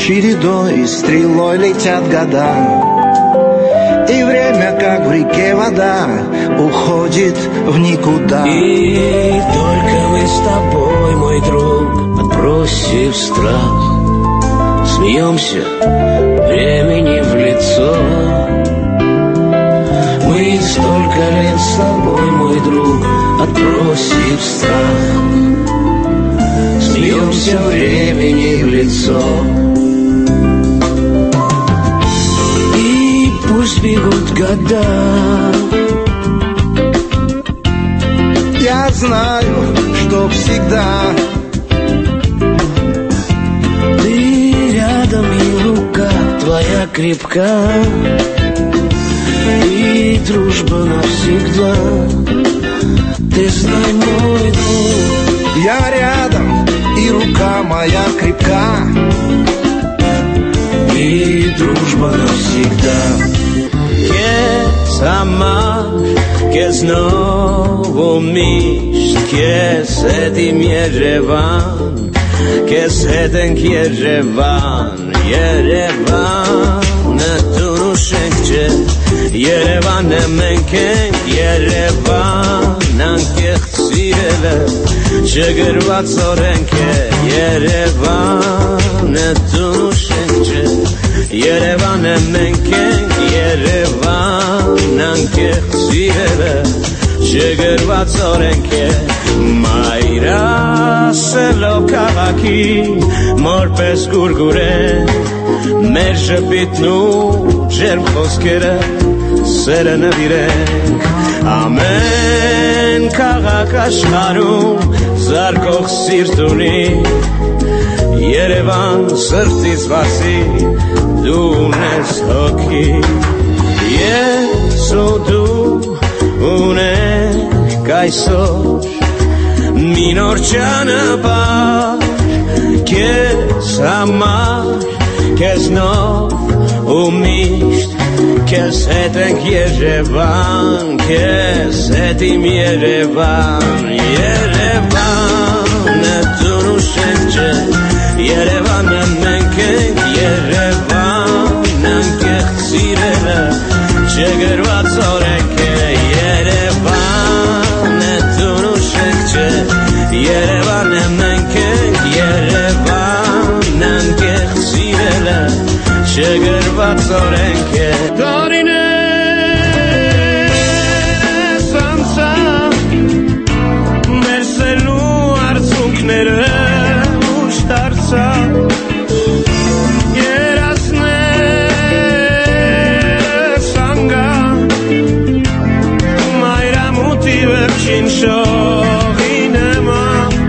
чередой и стрелой летят года, и время, как в реке вода, уходит в никуда. И только мы с тобой, мой друг, отбросив страх, смеемся времени в лицо. Мы столько лет с тобой, мой друг, отбросив страх, смеемся времени в лицо. И пусть бегут года, я знаю, что всегда ты рядом, и рука твоя крепка, и дружба навсегда. Ты знай, мой друг, я рядом, и рука моя крепка, и дружба навсегда. Kes amar, kes novo mish, kes etim Yerevan, kes eten Yerevan, Yerevan, netunu shenkche, Yerevan emenken, Yerevan, ankech tzirele, shegervat zorenke, Yerevan, netunu shenkche, Yerevan emenken, Yerevan, ankech tzirele, shegervat zorenke, Mayra selo kavaki, morpes gurgure, mer shepitnu ջերմ խոսքերը սերը նվիրենք ամեն քաղաք աշխարհում զարկող սիրտ ունի Երևան սրտից վասի դու ունես հոգի ես ու դու ունենք այսօր մի նոր ճանապարհ քեզ համար քեզ նոր ու միշտ քեզ հետ ենք Երևան քեզ հետ իմ Երևան Երևանը դու շենքը Երևանը մենք ենք Երևան անկեղծ սիրելը չգրված օրենք է Երևանը դու շենքը Երևանը մենք ենք Երևան անկեղծ սիրելը չգրված օրենք է Դարիներ սանցա մեր սելու արցունքները ուշ դարձա երազներ սանգա մայրամուտի վերջին շողի նեմա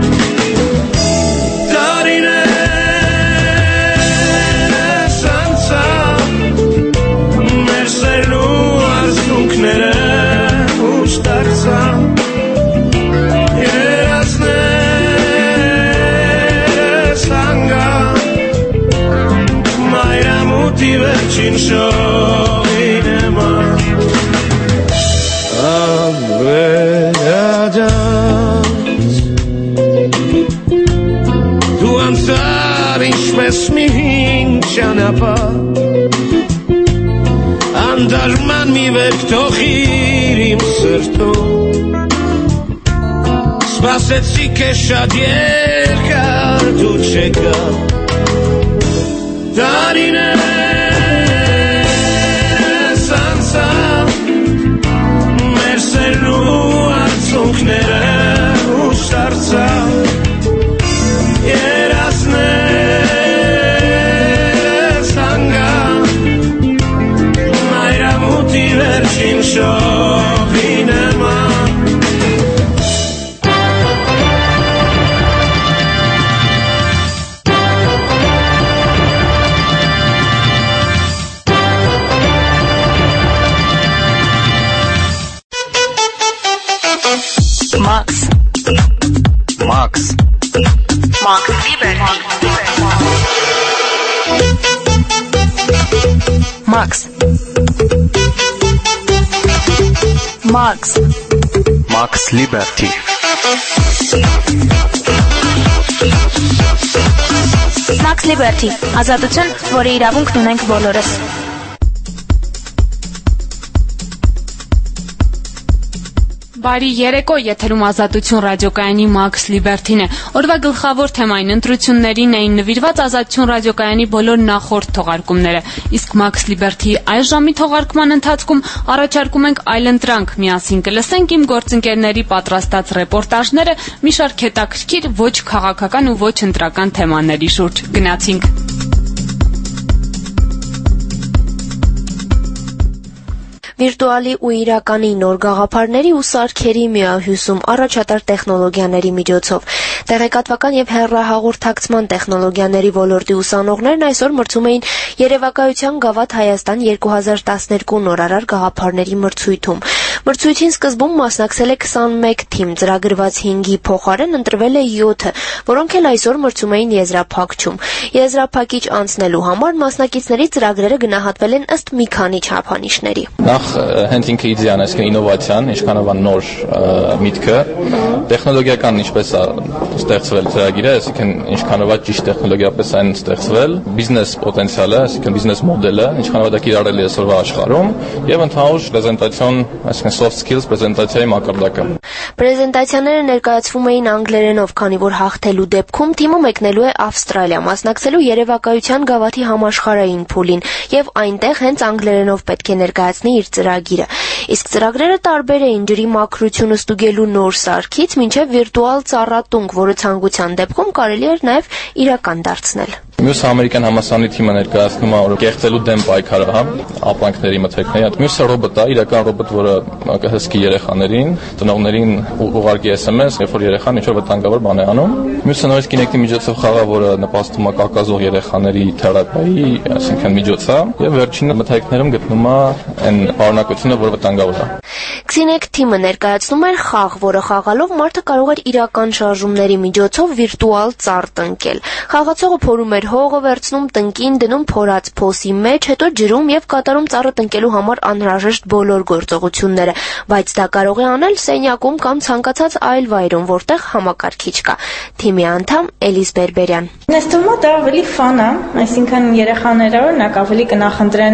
Վերջին շողին եմա ավերադած դու անցար ինչպես մի հին ճանապարհ անդարման մի վերք թողիր իմ սրտում սպասեցի քեզ շատ երկար դու չեկա Darine sansa Merselu arzunknere ustarza Yerasne sanga Mayramuti vercin shoginema Max Liberty. Max. Max Liberty. Max Liberty, ազատություն, որի իրավունքն ունենք բոլորս։ Բարի երեկո, եթերում Ազատություն ռադիոկայանի Max Liberty-ն է։ Օրվա գլխավոր թեմային ընտրություններին էին նվիրված Ազատություն ռադիոկայանի բոլոր նախորդ թողարկումները։ Իսկ Max Liberty-ի այս ժամի թողարկման ընթացքում առաջարկում ենք այլընտրանք։ Միասին կլսենք իմ գործընկերների պատրաստած ռեպորտաժները մի շարք հետաքրքիր ոչ քաղաքական ու ոչ ընտրական թեմաների շուրջ։ Գնացինք։ Վիրտուալի ու իրականի նոր գաղափարների ու սարքերի միահյուսում առաջատար տեխնոլոգիաների միջոցով։ Տեղեկատվական եւ հեռահաղորդակցման տեխնոլոգիաների ոլորտի ուսանողներն այսօր մրցում էին Երևակայության Գավաթ Հայաստան 2012 նորարար գաղափարների մրցույթում։ Մրցույթին սկզբում մասնակցել է 21 թիմ, ծրագրված 5-ի փոխարեն ընտրվել է 7-ը, որոնք էլ այսօր մրցում էին եզրափակչում։ Եզրափակիչ անցնելու համար մասնակիցների ծրագրերը գնահատվել են ըստ մի քանի չափանիշների։ Նախ հենց ինքը իդեան, այսինքն ինովացիան, ինչքանով է նոր միտքը, տեխնոլոգիական ինչպես է ստեղծվել ծրագիրը, այսինքն ինչքանով է ճիշտ տեխնոլոգիապես այն ստեղծվել, բիզնես պոտենցիալը, այսինքն բիզնես մոդելը, ինչքանով է կիրառելի այսօրվա աշխարհում եւ ընդհանուր պրեզենտացիոն, այսինքն soft skills պրեզենտացիայի մակարդակը։ Պրեզենտացիաները ներկայացվում էին անգլերենով, քանի որ հաղթելու դեպքում թիմը մեկնելու է Ավստրալիա, մասնակցելու Երևակայության Գավաթի համաշխարհային փուլին եւ այնտեղ հենց անգլերենով պետք է ներկայացնի իր ծրագիրը։ Իսկ ծրագրերը տարբեր էին ջրի մաքրությունը ստուգելու նոր սարքից մինչև վիրտուալ ծառատունկ, որը ցանկության դեպքում կարելի էր նաև իրական դարձնել։ Մյուսը ամերիկյան համալսարանի թիմը ներկայացնում է, որ կեղծելու դեմ պայքարը, հա, ապրանքների մթերքների։ Մյուսը ռոբոտ է, իրական ռոբոտ, որը կհսկի երեխաներին, ծնողներին ուղարկի SMS, երբ որ երեխան ինչ-որ վտանգավոր բան է անում։ Մյուսը նույնիսկ Kinect-ի միջոցով խաղա, որը նպաստում է կակազող երեխաների թերապիայի, այսինքն միջոց է, եւ վերջինը մթերքներում գտնում է այն պարունակությունը, որը վտանգավոր է։ Kinect թիմը ներկայացնում էր խաղ, որը խաղալով մարդը կարող էր իրական շարժումների միջոցով վիրտուալ ծառ տնկել։ Խաղացողը փորում էր հողը, վերցնում տնկին, դնում փորած փոսի մեջ, հետո ջրում եւ կատարում ծառը տնկելու համար անհրաժեշտ բոլոր գործողությունները, բայց դա կարող է անել սենյակում կամ ցանկացած այլ վայրում, որտեղ համակարգիչ կա։ Թիմի անդամ Էլիս Բերբերյան։ Ինձ թվում է դա ավելի ֆան է, այսինքն երեխաները օրինակ ավելի կնախընտրեն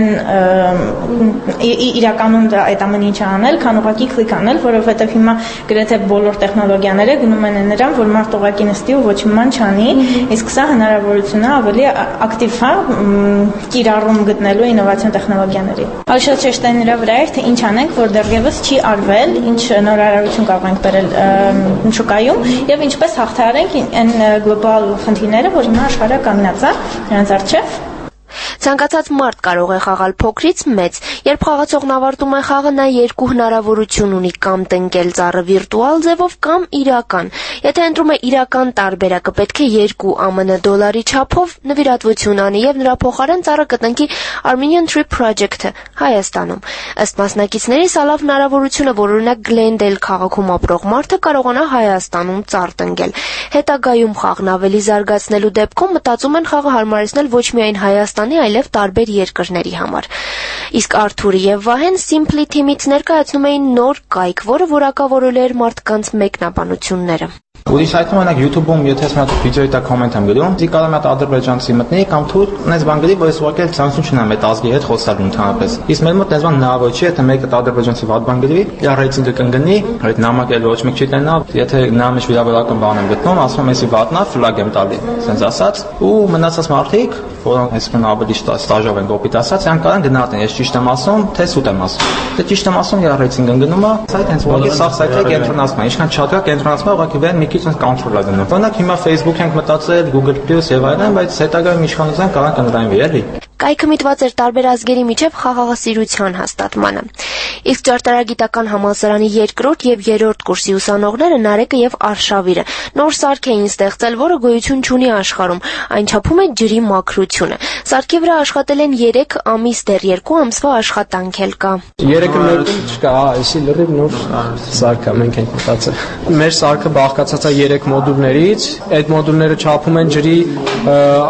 իրականում այդ ամեն ինչը անել, քան ուղղակի կլիկ անել, որովհետև հիմա գրեթե բոլոր տեխնոլոգիաները գնում են նրան, որ մարդ ուղղակի նստի ու ոչ մի բան չանի, իսկ սա հնարավորություն է ավելի ակտիվ է կիրառում գտնելու ինովացիոն տեխնոլոգիաների։ Ավելի շատ շեշտը նրա վրա էր, թե ինչ անենք, որ դեռևս չի արվել, ինչ նորարարություն կարող ենք բերել շուկայում եւ ինչպես հաղթահարենք այն գլոբալ խնդիրները, որ հիմա աշխարհը կանգնած է նրանց առջև։ Ցանկացած մարդ կարող է խաղալ փոքրից մեծ։ Երբ խաղացողն ավարտում է խաղը, նա երկու հնարավորություն ունի՝ կամ տնկել ծառը վիրտուալ ձևով, կամ իրական։ Եթե ընտրում է իրական տարբերակը, պետք է 2 ԱՄՆ դոլարի չափով նվիրատվություն անի եւ նրա փոխարեն ծառը կտնկի Armenian Tree Project-ը Հայաստանում։ Ըստ մասնակիցների, սա լավ հնարավորություն է, որ օրինակ Glendale քաղաքում ապրող մարդը կարողանա Հայաստանում ծառ տնկել։ Հետագայում խաղն ավելի զարգացնելու դեպքում մտածում են խաղը հարմարեցնել ոչ միայն Հայաստանի, այլև տարբեր երկրների համար։ Իսկ Արթուրը եւ Վահեն Simply թիմից ներկայացնում էին նոր կայք, որը որակավորել էր մարդկանց մեկնաբանությունները։ Ուրիշ այդում օրինակ YouTube-ում եթե ես մի հատ վիդեոյի տակ կոմենտ եմ գրում, դի կարող եմ մի հատ ադրբեջանցի մտնի կամ թուրք, այնպես բան գրի, որ ես ուղղակի ցանցում չունեմ այդ ազգի հետ խոսալու ընդհանրապես։ Իսկ մեր մոտ այնպես բան հնարավոր չի, եթե մեկը ադրբեջանցի վատ բան գրի, իր ռեյտինգը կընկնի, այդ նամակը ոչ մեկ չի տենա, եթե նա մեջ վիրավորական բան եմ գտնում, ասում եմ էսի վատնա, ֆլագ եմ տալի, ասենց ասած, ու մնացած մարդիկ, որոնք այսքան ավելի ստաժով են կոպիտ ասած, այն կարող են գնահատեն, ես ճիշտ եմ ասում, թե սուտ եմ ասում։ Դե ճիշտ եմ ասում, իր ռեյտինգը ընկնում է, սայթ հենց ուղղակի սա սայթը կենտրոնացնում է, ինչքան շատ է կենտրոնացնում է, ուղղակի վեր մի քիչ հենց կոնտրոլ է գնում։ Օրինակ հիմա Facebook ենք մտածել, Google Plus եւ այլն, բայց հետագայում իշխանության կարող են կնդրայինվի, էլի։ Կայքը միտված էր տարբեր ազգերի միջև խաղաղասիրության հաստատմանը։ Իսկ ճարտարագիտական համալսարանի 2-րդ եւ 3-րդ կուրսի ուսանողները Նարեկը եւ Արշավիրը նոր սարք էին ստեղծել, որը գոյություն չունի աշխարհում, այն չափում է ջրի մաքրությունը։ Սարքի վրա աշխատել են 3 ամիս, դեռ 2 ամսվա աշխատանք էլ կա։ 3 մեր չկա, այսի լրիվ նոր սարք է, մենք ենք մտածել։ Մեր սարքը բաղկացած է 3 մոդուլներից, այդ մոդուլները չափում են ջրի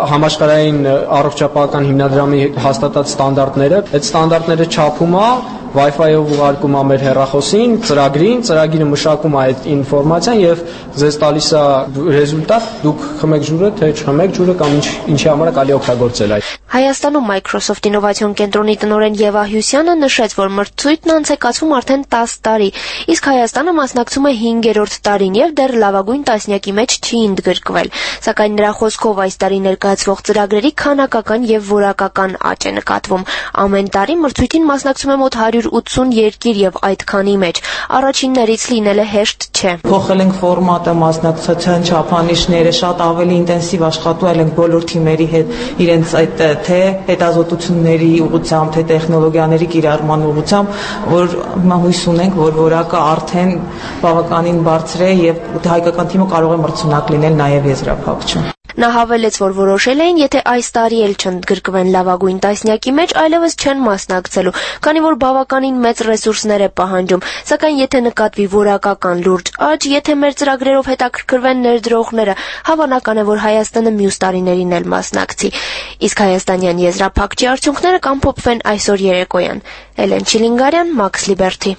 համաշխարհային առողջապահական հիմնադրամի հաստատած ստանդարտները։ Այդ ստանդարտները չափում է, Wi-Fi-ով ուղարկում է մեր հեռախոսին, ծրագիրը մշակում է այդ ինֆորմացիան եւ ձեզ տալիս է ռեզուլտատ, դուք խմեք ջուրը, թե չխմեք ջուրը կամ ինչի համար է կարելի օգտագործել այդ։ Հայաստանում Microsoft Ինովացիոն կենտրոնի տնօրեն Եվա Հյուսյանը նշեց, որ մրցույթն անց է կացվում արդեն 10 տարի, իսկ Հայաստանը մասնակցում է 5-րդ տարին եւ դեռ լավագույն տասնյակի մեջ չի ընդգրկվել, սակայն նրա խոսքով այս տարի ներկայացվող ծրագրերի քանակական եւ որակական աճ է նկատվում։ Ամեն տարի մրցույթին մասնակցում է մոտ 180 երկիր եւ այդքանի մեջ առաջիններից լինելը հեշտ չէ։ Փոխել ենք ֆորմատը, մասնակցության չափանիշները, շատ ավելի ինտենսիվ աշխատել ենք բոլոր թիմերի հետ իրենց այդ թե հետազոտությունների ուղղությամբ, թե տեխնոլոգիաների կիրառման ուղղությամբ, որ հիմա հույս ունենք, որ որակը արդեն բավականին բարձր է եւ հայկական թիմը կարող է մրցունակ լինել նաեւ եզրափակչում։ Նա հավելեց, որ որոշել էին, եթե այս տարի էլ չընդգրկվեն լավագույն տասնյակի մեջ, այլևս չեն մասնակցելու, քանի որ բավականին մեծ ռեսուրսներ է պահանջում, սակայն եթե նկատվի որակական լուրջ աճ, եթե մեր ծրագրերով հետաքրքրվեն ներդրողները, հավանական է, որ Հայաստանը մյուս տարիներին էլ մասնակցի։ Իսկ հայաստանյան եզրափակչի արդյունքները կամփոփվեն այսօր երեկոյան։ Էլեն Չիլինգարյան, Max Liberty։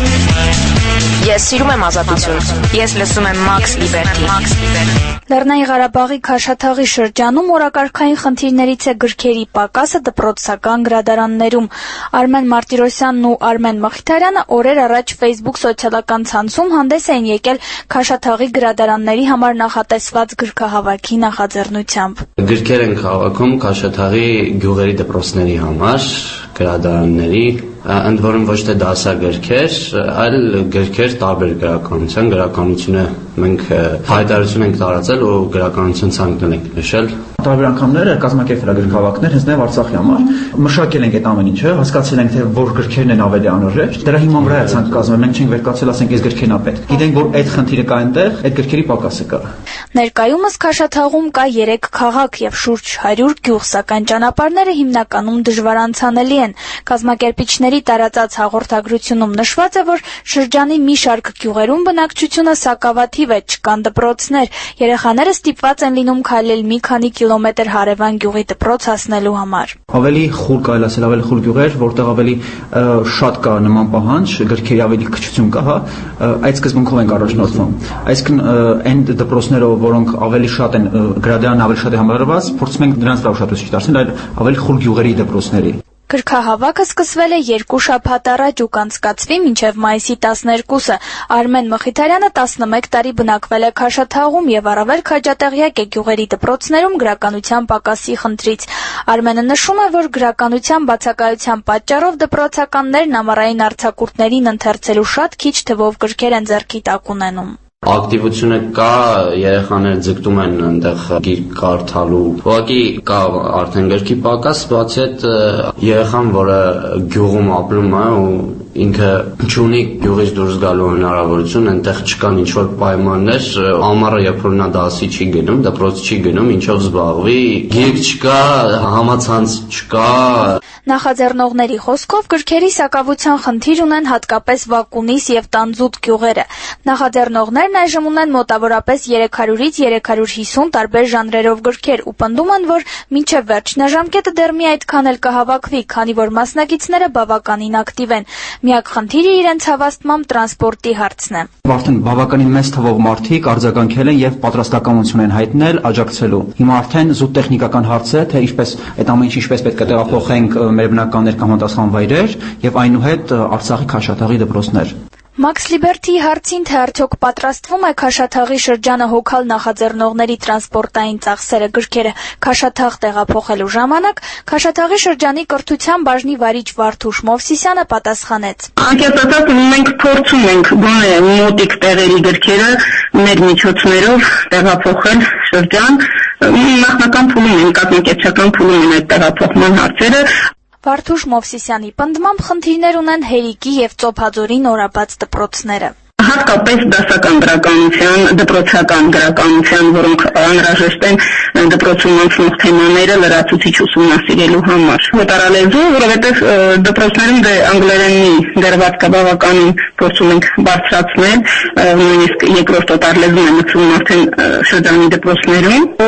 Ես սիրում եմ ազատություն։ Ես լսում եմ Max Liberty։ Լեռնային Ղարաբաղի Քաշաթաղի շրջանում օրակարգային խնդիրներից է գրքերի պակասը դպրոցական գրադարաններում։ Արմեն Մարտիրոսյանն ու Արմեն Մխիթարյանը օրեր առաջ Facebook սոցիալական ցանցում հանդես էին եկել Քաշաթաղի գրադարանների համար նախատեսված գրքահավաքի նախաձեռնությամբ։ Գրքեր են հավաքում Քաշաթաղի գյուղերի դպրոցների համար, գրադարանների, ընդ որում ոչ թե դասագրքեր, այլ գրքեր տարբեր գրականության, գրականությունը մենք հայտարարություն ենք տարածել ու գրականություն ցանկնել ենք նշել։ Տարբեր անգամներ կազմակերպել ենք գրքահավաքներ հենց նաև Արցախի համար։ Մշակել ենք այդ ամեն ինչը, հասկացել ենք թե որ գրքերն են ավելի անհրաժեշտ։ Դրա հիման վրա է ցանկ կազմել, մենք չենք վերկացել, ասենք այս գրքերն է պետք։ Գիտենք որ այդ խնդիրը կա այնտեղ, այդ գրքերի պակասը կա։ Ներկայումս Քաշաթաղում կա 3 քաղաք եւ շուրջ 100 գյուղ, սակայն ճանապարհները հիմնականում դժվարանցանելի են։ Կազմակերպիչների տարածած հաղորդագրությունում նշված է, որ շրջանի մի շարք գյուղերում բնակչությունը սակավաթիվ է, չկան դպրոցներ։ Երեխաները ստիպված են լինում քայլել մի քանի կիլոմետր հարևան գյուղի դպրոց հասնելու համար։ Ավելի խուլ կարելի ասել, ավելի խուլ գյուղեր, որտեղ ավելի շատ կա նման պահանջ, գրքերի ավելի քչություն կա, հա, այդ սկզբունքով ենք առաջնորդվում։ Այսինքն այն դպրոցները, որոնք ավելի շատ են գրադարանն ավելի շատ է համարված, փորձում ենք դրանց վրա ուշադրություն դարձնել, այլ ավելի խուլ գյուղերի դպրոցների։ Գրքահավաքը սկսվել է 2 շաբաթ առաջ ու կանցկացվի մինչև մայիսի 12-ը։ Արմեն Մխիթարյանը 11 տարի բնակվել է Քաշաթաղում եւ առավել քաջատեղյակ է գյուղերի դպրոցներում գրականության պակասի խնդրից։ Արմենը նշում է, որ գրականության բացակայության պատճառով դպրոցականներն ամառային արձակուրդներին ընթերցելու շատ քիչ թվով գրքեր են ձեռքի տակ ունենում։ Ակտիվությունը կա, երեխաները ձգտում են այնտեղ գիրք կարդալու։ Ուղղակի կա արդեն գրքի պակաս, բացի այդ երեխան, որը գյուղում ապրում է ու ինքը չունի գյուղից դուրս գալու հնարավորություն, այնտեղ չկան ինչ-որ պայմաններ, ամառը երբ որ նա դասի չի գնում, դպրոց չի գնում, ինչով զբաղվի, գիրք չկա, համացանց չկա։ Նախաձեռնողների խոսքով գրքերի սակավության խնդիր ունեն հատկապես Վակունիս եւ Տանձուտ գյուղերը։ Նախաձեռնողներն այժմ ունեն մոտավորապես 300-ից 350 տարբեր ժանրերով գրքեր ու պնդում են, որ մինչև վերջնաժամկետը դեռ մի այդքան էլ կհավաքվի, քանի որ մասնակիցները բավականին ակտիվ են։ Միակ խնդիրը իրենց հավաստմամբ տրանսպորտի հարցն է։ Արդեն բավականին մեծ թվով մարդիկ արձագանքել են եւ պատրաստակամություն են հայտնել աջակցելու։ Հիմա արդեն զուտ տեխնիկական հարց է, թե ինչպես այդ ամեն ինչ ինչպես պետք է տեղափոխենք մեր բնականներ կամ համապատասխան վայրեր եւ այնուհետ Արցախի Քաշաթաղի դպրոցներ։ Max Liberty հարցին, թե արդյոք պատրաստվում է Քաշաթաղի շրջանը հոգալ նախաձեռնողների տրանսպորտային ծախսերը գրքերը Քաշաթաղ տեղափոխելու ժամանակ, Քաշաթաղի շրջանի կրթության բաժնի վարիչ Վարդուշ Մովսիսյանը պատասխանեց. Անկեղծ մենք փորձում ենք գոնե մոտիկ տեղերի գրքերը մեր միջոցներով տեղափոխել շրջան, նախնական փուլում են, կազմակերպչական փուլում են այդ տեղափոխման հարցերը։ Վարդուշ Մովսիսյանի պնդմամբ խնդիրներ ունեն Հերիկի եւ Ծոփաձորի նորաբաց դպրոցները։ Հատկապես դասական գրականության, դպրոցական գրականության, որոնք անհրաժեշտ են դպրոցում անցնող թեմաները լրացուցիչ ուսումնասիրելու համար։ Մտարալեզու, որովհետև դպրոցներում անգլերենի դերվածքը բավականին փորձում ենք բարձրացնել, նույնիսկ երկրորդ օտար լեզուն է մտցվում արդեն շրջանի դպրոցներում։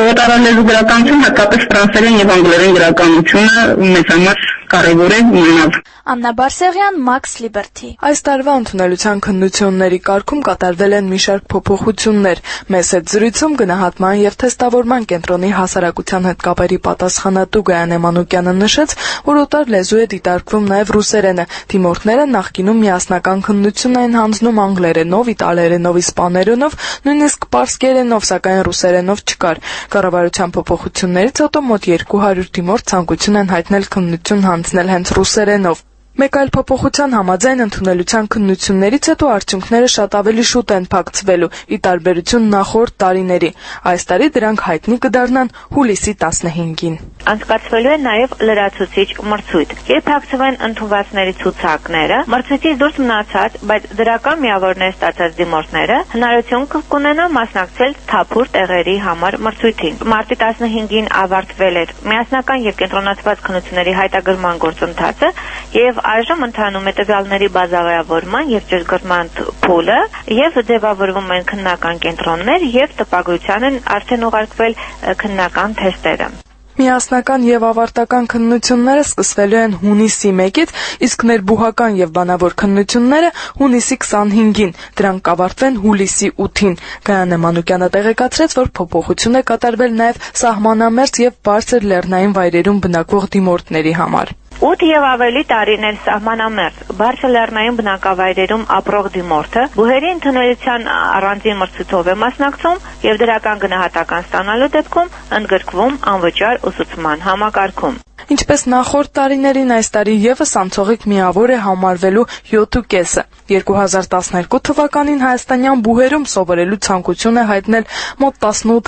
Օտարալեզու գրականություն, հատկապես ֆրանսերեն եւ անգլերեն գրականությունը մեծ համար կարևոր է ունենալ։ Աննա Բարսեղյան, Max Liberty։ Այս տարվա ընդունելության քննությունների կարգում կատարվել են մի շարք փոփոխություններ։ Մեծ հետ զրույցում գնահատման եւ թեստավորման կենտրոնի հասարակության հետ կապերի պատասխանատու Գայանե Մանուկյանը նշեց, որ օտար լեզու է դիտարկվում նաեւ ռուսերենը։ Դիմորդները նախկինում միասնական քննություն էին հանձնում անգլերենով, իտալերենով, իսպաներենով, նույնիսկ պարսկերենով, սակայն ռուսերենով չկար։ Կառավարության փոփոխություններից հետո մոտ 200 դիմորդ ցանկություն են հայտնել քննություն հանձնել հենց ռուսերենով։ Մեկ այլ փոփոխության համաձայն ընդունելության քննություններից հետո արդյունքները շատ ավելի շուտ են փակցվելու՝ ի տարբերություն նախորդ տարիների։ Այս տարի դրանք հայտնի կդառնան հուլիսի 15-ին։ Անցկացվելու է նաև լրացուցիչ մրցույթ։ Երբ փակցվեն ընդունվածների ցուցակները, մրցույթից դուրս մնացած, բայց դրական միավորներ ստացած դիմորդները հնարավորություն կունենան մասնակցել թափուր տեղերի համար մրցույթին։ Մարտի 15-ին ավարտվել էր միասնական եւ կենտրոնացված քննությունների հայտագրման գործընթացը եւ այժմ ընթանում է տվյալների բազայավորման եւ ճշգրտման փուլը եւ ձևավորվում են քննական կենտրոններ եւ տպագրության են արդեն ուղարկվել քննական թեստերը։ Միասնական եւ ավարտական քննությունները սկսվելու են հունիսի 1-ից, իսկ ներբուհական եւ բանավոր քննությունները հունիսի 25-ին, դրանք կավարտվեն հուլիսի 8-ին։ Գայանե Մանուկյանը տեղեկացրեց, որ փոփոխություն է կատարվել նաեւ սահմանամերձ եւ բարձր լեռնային վայրերում բնակվող դիմորդների համար։ 8 եւ ավելի տարիներ սահմանամերձ բարձր լեռնային բնակավայրերում ապրող դիմորդը բուհերի ընդունելության առանձին մրցույթով է մասնակցում եւ դրական գնահատական ստանալու դեպքում ընդգրկվում անվճար ուսուցման համակարգում։ Ինչպես նախորդ տարիներին, այս տարի եւս անցողիկ միավոր է համարվելու 7.5-ը։ 2012 թվականին հայաստանյան բուհերում սովորելու ցանկություն է հայտնել մոտ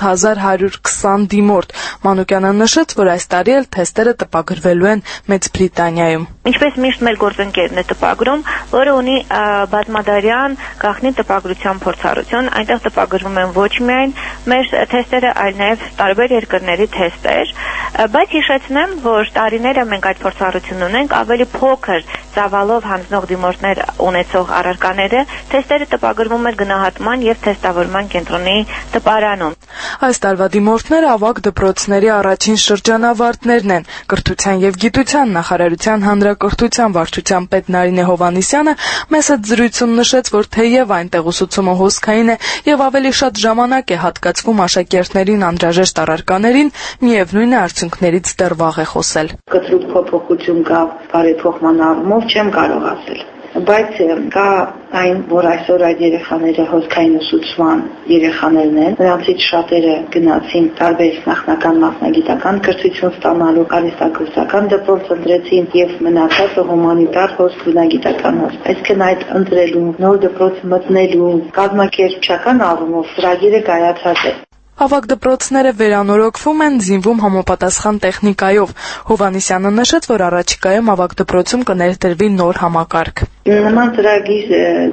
18120 դիմորդ։ Մանուկյանը նշեց, որ այս տարի էլ թեստերը տպագրվելու են Մեծ Բրիտանիայում։ Ինչպես միշտ մեր գործընկերն է տպագրում, որը ունի բազմադարյան գաղտնի տպագրության փորձառություն, այնտեղ տպագրվում են ոչ միայն մեր թեստերը, այլ նաև տարբեր երկրների թեստեր, բայց հիշեցնեմ, որ տարիները մենք այդ փորձառությունն ունենք, ավելի փոքր ծավալով հանձնող դիմորդներ ունեցող առարկաները թեստերը տպագրվում են գնահատման եւ թեստավորման կենտրոնի տպարանում։ Այս տարվա դիմորդները ավագ դպրոցների առաջին շրջանավարտներն են։ Կրթության եւ գիտության նախարարության հանրակրթության վարչության պետ Նարինե Հովհաննիսյանը մեծ հետ զրույցում նշեց, որ թեև այնտեղ ուսուցումը հոսքային է եւ ավելի շատ ժամանակ է հատկացվում աշակերտներին անհրաժեշտ առարկաներին, միևնույն է արդյունքներից դեռ վաղ է խոսել։ Կտրուկ փոփոխություն կա բարեփոխման առումով չեմ կարող ասել, բայց կա այն, որ այսօր այդ երեխաները հոսքային ուսուցման երեխաներն են, նրանցից շատերը գնացին տարբեր նախնական մասնագիտական կրթություն ստանալու, արհեստագործական դպրոց ընտրեցին եւ մնացածը հումանիտար հոսք բնագիտական հոսք։ Այսինքն այդ ընտրելու, նոր դպրոց մտնելու, կազմակերպչական առումով ծրագիրը կայացած է։ Ավագ դպրոցները վերանորոգվում են, զինվում համապատասխան տեխնիկայով։ Հովհաննիսյանը նշեց, որ առաջիկայում ավագ դպրոցում կներդրվի նոր համակարգ։ Նման ծրագիր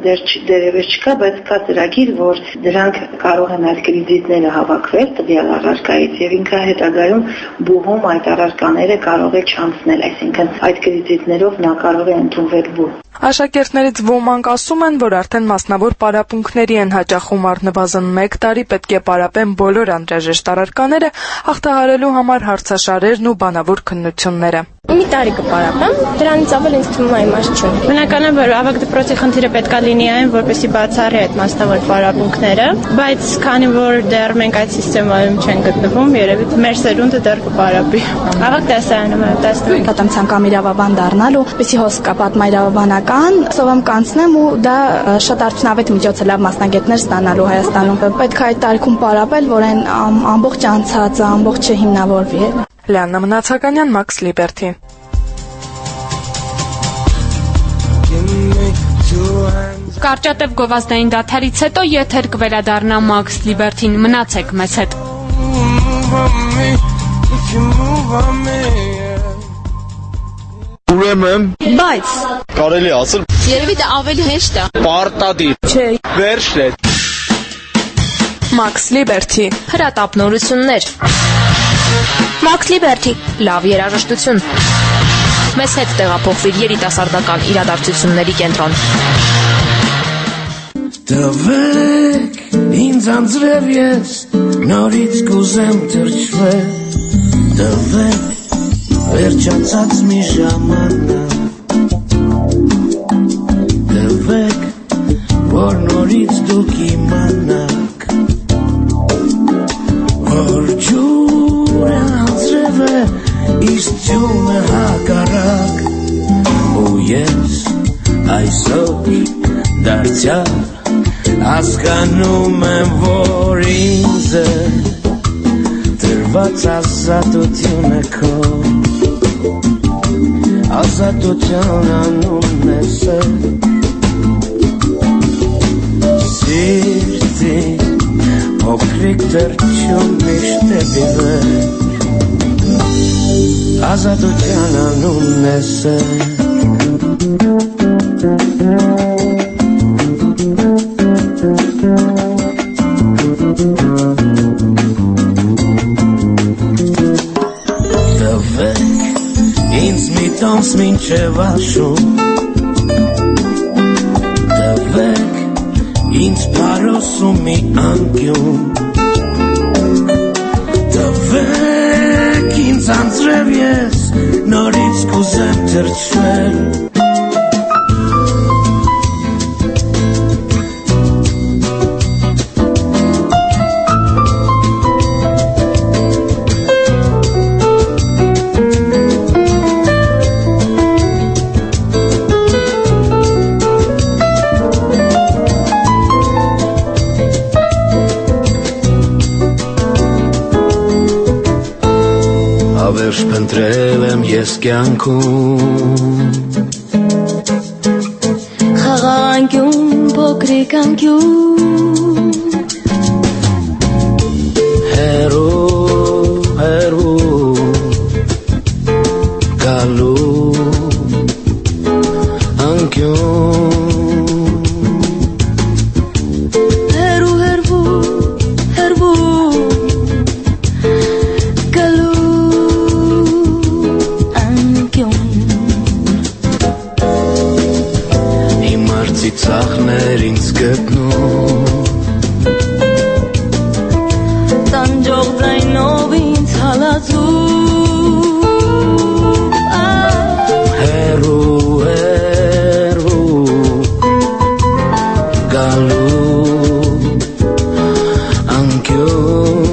դերևս չկա, բայց կա ծրագիր, որ դրանք կարող են այդ կրեդիտները հավաքվել տվյալ առարկայից եւ ինքը հետագայում բուհում այդ առարկաները կարող է չանցնել, այսինքն այդ կրեդիտներով նա կարող է ընդունվել բուհ։ Աշակերտներից ոմանք ասում են, որ արդեն մասնավոր պարապմունքների են հաճախում առնվազն 1 տարի պետք է պարապեն բոլոր անհրաժեշտ առարկաները, հաղթահարելու համար հարցաշարերն ու բանավոր քննությունները։ Մի տարի կպարապեմ, դրանից ավել ինձ թվում է իմաստ չունի։ Բնականաբար որ ավագ դպրոցի խնդիրը պետքա լինի այն, որպեսզի բացառի այդ մասնավոր պարապմունքները, բայց քանի որ դեռ մենք այդ համակարգում չենք գտնվում, երևի մեր սերունդը դեռ կպարապի։ Ավագ դասարանում եմ 11 Պատեմ ցանկամ իրավաբան դառնալ ու պեսի հոսք կա պատմաիրավաբանական, սովամ կանցնեմ ու դա շատ արդյունավետ միջոց է լավ մասնագետներ ստանալու Հայաստանում։ Պետք է այդ տարիքում պարապել, որ այն ամբողջ անցածը, ամբողջը հիմնավորվի։ Լիաննա Մնացականյան, Max Liberty։ Կարճատև գովազդային դադարից հետո եթեր կվերադառնա Max Liberty-ն, մնացեք մեզ հետ։ Ուրեմն, բայց կարելի ասել, երևի դա ավելի հեշտ է։ Պարտադիր։ Չէ։ Վերջն է։ Max Liberty։ Հրատապնորություններ։ Max Liberty։ Լավ երաժշտություն։ Մեզ հետ տեղափոխվիր երիտասարդական իրադարձությունների կենտրոն։ Տվեք ինձ անձրև ես նորից կուզեմ թրջվել տվեք վերջացած մի ժամանակ տվեք որ նորից դուք իմանաք որ ջուրը անձրև է իսկ ջուրը հակառակ ու ես այսօր դարձյալ հասկանում եմ որ ինձ է տրված ազատությունը քո ազատության անունն է սիրտի փոքրիկ թրջուն միշտ է բիվեր ազատության անունն է Տոմս մինչև աշուն տվեք ինձ պարոսում մի անկյուն տվեք ինձ անձրև ես նորից կուզեմ թրջվել Հավերժ փնտրել եմ ես կյանքում Խաղանկյուն, փոքրիկ անկյուն Հերու, հերու գալու անկյուն Հերու, հերվու, հերվու ծաղներ ինձ գտնում Տանջող ձայնով ինձ հալածում Հերու, հերու գալու անկյուն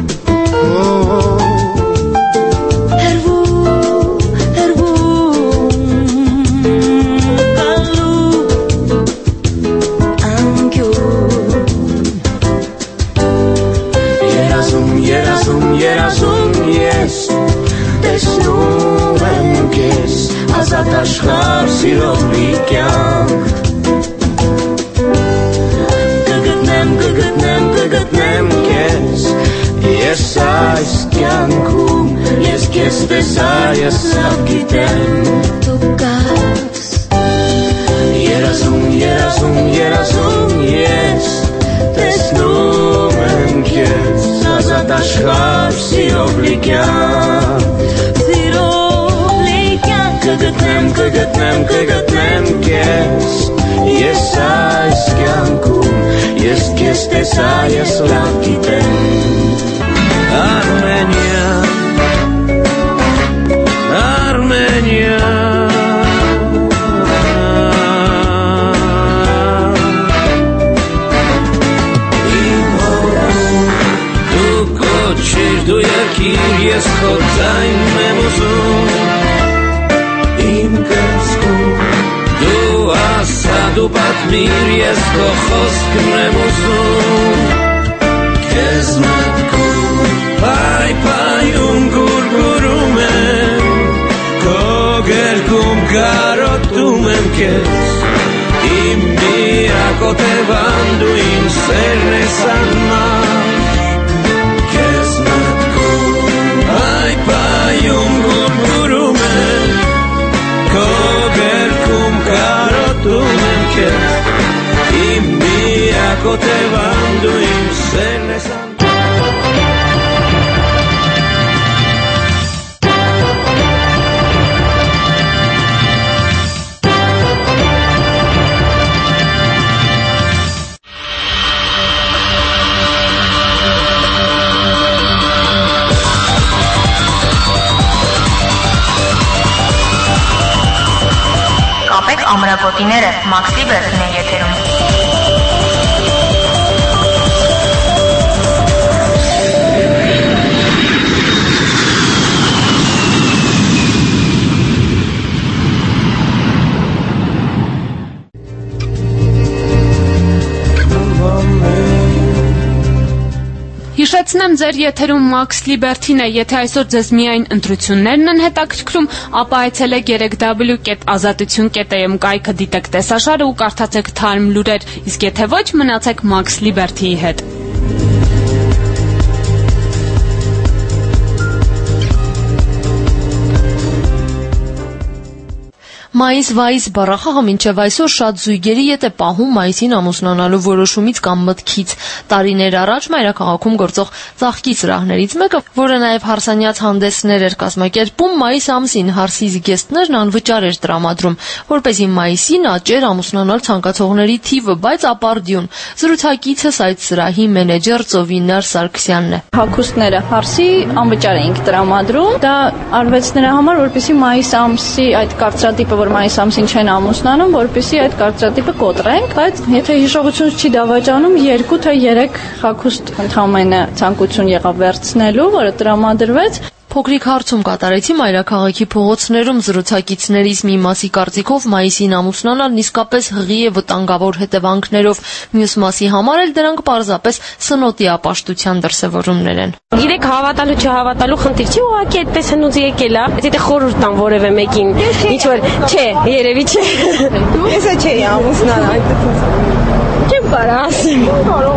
Ազատ աշխարհ սիրով մի կյանք կգտնեմ քեզ ես այս կյանքում ես քեզ տեսա ես լավ գիտեմ դու կաս երազում ես տեսնում եմ քեզ ազատ աշխարհ սիրով մի կյանք կգտնեմ քեզ ես այս կյանքում ես քեզ տեսա ես լավ գիտեմ Armenia Իմ հորում դու կոչիր դու երկիր ես քո ձայնն եմ ուզում Իմ կրսկում դու ասա դու պատմիր ես քո խոսքն եմ ուզում Քեզ մտքում պայպայում գուրգուրում եմ Քո գերքում կարոտում եմ քեզ Իմ միակ օտևան դու իմ սերն ես անմար Քեզ մտքում պայպայում գուրգուրում եմ Քո գերքում կարոտում եմ քեզ Իմ միակ օտևան դու իմ սերն ես Ամրապոտիները Մաքս Լիբերտին է եթերում։ Հիշեցնեմ ձեր եթերում Մաքս Լիբերտին է, եթե այսօր ձեզ միայն ընտրություններն են հետաքրքրում, ապա այցելեք 3w.azatutun.am կայքը դիտեք տեսաշարը ու կարդացեք թարմ լուրեր, իսկ եթե ոչ, մնացեք Մաքս Լիբերտիի հետ։ Մայիս-վայիս բառախաղը մինչև այսօր շատ զույգերի ետ է պահում մայիսին ամուսնանալու որոշումից կամ մտքից։ Տարիներ առաջ մայրաքաղաքում գործող ծաղկի սրահներից մեկը, որը նաև հարսանյաց հանդեսներ էր կազմակերպում, մայիս ամսին հարսի զգեստներն անվճար էր տրամադրում, որպեսզի մայիսին աճեր ամուսնանալ ցանկացողների թիվը, բայց ապարդյուն։ Զրուցակիցս այդ սրահի մենեջեր Ծովինար Սարգսյանն է։ Հագուստները հարսի անվճար էինք տրամադրում։ Դա արվեց նրա համար, որպեսզի մայիս ամսի այդ կարծրատիպը մայիս ամսին չեն ամուսնանում, որպեսզի այդ կարծրատիպը կոտրենք, բայց եթե հիշողությունս չի դավաճանում, 2 թե 3 հագուստ ընդհանրապես ցանկություն եղավ վերցնելու, որը տրամադրվեց։ Փոքրիկ հարցում կատարեցի մայրաքաղաքի փողոցներում զրուցակիցներից մի մասի կարծիքով մայիսին ամուսնանալն իսկապես հղի է վտանգավոր հետևանքներով, մյուս մասի համար էլ դրանք պարզապես սնոտի ապաշտության դրսևորումներ են։ Իրեք հավատալու չհավատալու խնդիր չի, ուղղակի այդպես հնուց եկել է, եթե խորհուրդ տան որևէ մեկին, ինչ որ չէ, երևի չէ։ Ես չէի ամուսնանալ։ Чем по-разному.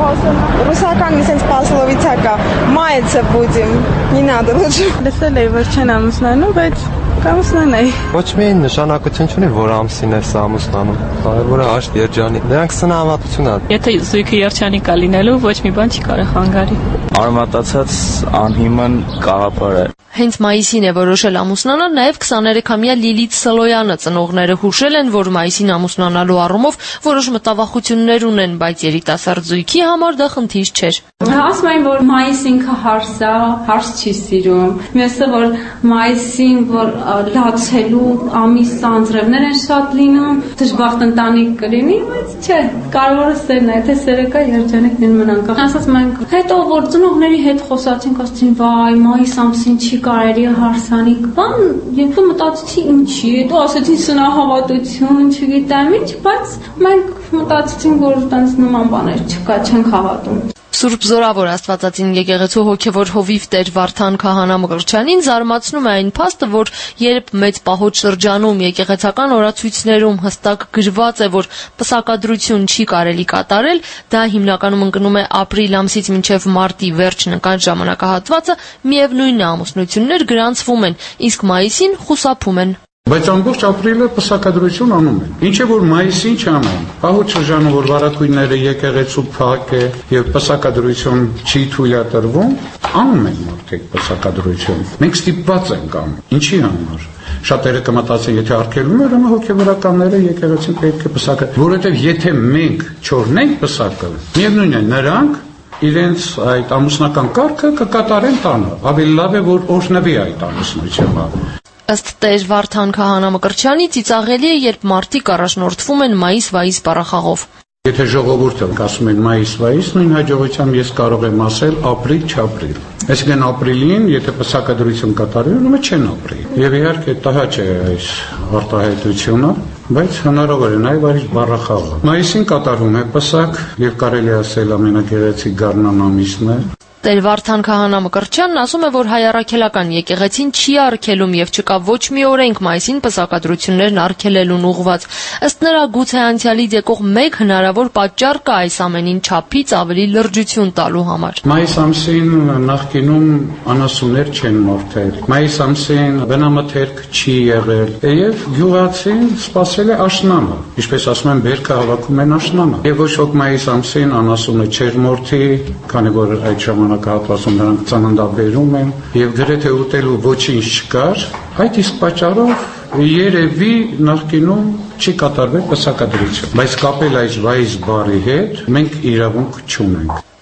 Русаками сенс пословица «Мается будем, не надо лучше». Լսել էի, որ չեն ամուսնանում, բայց կամուսնանայի։ Ոչ միայն նշանակություն չունի, որ ամսին է սա ամուսնանում, կարևորը աշտ երջանիկ։ Նրանք սնահավատություն են։ Եթե զույգը երջանիկ է լինելու, ոչ մի բան չի կարող հանգարի։ Արմատացած անհիմն կաղապար է։ Հենց մայիսին է որոշել ամուսնանալ նաև 23-ամյա Լիլիթ Սլոյանը։ Ծնողները հուշել են, որ մայիսին ամուսնանալու առումով որոշ մտավախություններ ունեն, բայց երիտասարդ զույգի համար դա խնդիր չէր։ Ասում են, որ մայիս ինքը հարս է, հարս չի սիրում։ Մյուսը, որ մայիսին, որ լացելու ամիս անձրևներ են շատ լինում, դժբախտ ընտանիք կլինի, բայց չէ, կարևորը սերն է, եթե սերը կա, երջանիկ մնանք։ Ասած մենք հետո որ ծնողների հետ խոսացինք, ասեցին, վայ, մայիս ամսին չի կարելի հարսանիք բան, եթե մտածեցի ինչի, հետո ասեցին սնահավատություն, չգիտեմ ինչ, բայց մենք մտածեցինք, որ այդպես նման բաներ չկա, չենք հավատում։ Սուրբ Զորավոր Աստվածածին եկեղեցու հոգևոր հովիվ Տեր Վարդան Քահանա Մկրտչյանին զարմացնում է այն փաստը, որ երբ մեծ պահոց շրջանում եկեղեցական օրացույցներում հստակ գրված է, որ պսակադրություն չի կարելի կատարել, դա հիմնականում ընկնում է ապրիլ ամսից մինչև մարտի վերջն ընկած ժամանակահատվածը, միևնույն ամուսնություններ գրանցվում են, իսկ մայիսին խուսափում են։ Բայց ամբողջ ապրիլը պսակադրություն անում են։ Ինչ է որ մայիսին չանեն։ Պահոց շրջանը, որ վարակույնները եկեղեցու փակ է եւ պսակադրություն չի թույլատրվում, անում են մարդիկ պսակադրություն։ Մենք ստիպված ենք անում։ Ինչի համար։ Շատերը կմտածեն, եթե արգելում են, ուրեմն հոգեվորականները եկեղեցին պետք է պսակը, որովհետեւ եթե մենք չորնենք պսակը, միևնույն է նրանք իրենց այդ ամուսնական կարգը կկատարեն տանը։ Ավելի լավ է որ օրհնվի այդ ամուսնությունը։ Ըստ Տեր Վարդան Քահանա Մկրտչյանի ծիծաղելի է, երբ մարդիկ առաջնորդվում են մայիս-վայիս բառախաղով։ Եթե ժողովուրդը ասում են մայիս-վայիս, նույն հաջողությամբ ես կարող եմ ասել ապրիլ-չապրիլ։ Այսինքն ապրիլին, եթե պսակադրություն կատարվի, ուրեմն չեն ապրի։ Եվ իհարկե տհաճ է այս արտահայտությունը, բայց հնարավոր է նաև այս բառախաղը։ Մայիսին կատարվում է պսակ եւ կարելի ասել ամենագեղեցիկ գարնան ամիսն է։ Տեր Վարդան Քահանա Մկրտչյանն ասում է, որ հայ առաքելական եկեղեցին չի արգելում եւ չկա ոչ մի օրենք մայիսին պսակադրություններն արգելելուն ուղղված։ Ըստ նրա գուցե անցյալից եկող մեկ հնարավոր պատճառ կա այս ամենին չափից ավելի լրջություն տալու համար։ Մայիս ամսին նախկինում անասուններ չեն մորթել։ Մայիս ամսին բնամթերք չի եղել եւ գյուղացին սпасել է աշնանը։ Ինչպես ասում են, բերքը հավաքում են աշնանը։ Եվ ոչ ոք մայիս ամսին անասունը չեր մորթի, քանի որ այդ ժամանակահատվածում նրանք ծննդաբերում են եւ գրեթե ուտելու ոչինչ չկար, այդ իսկ պատճառով երևի նախկինում չի կատարվել պսակադրություն, բայց կապել այս վայիս բարի հետ մենք իրավունք չունենք։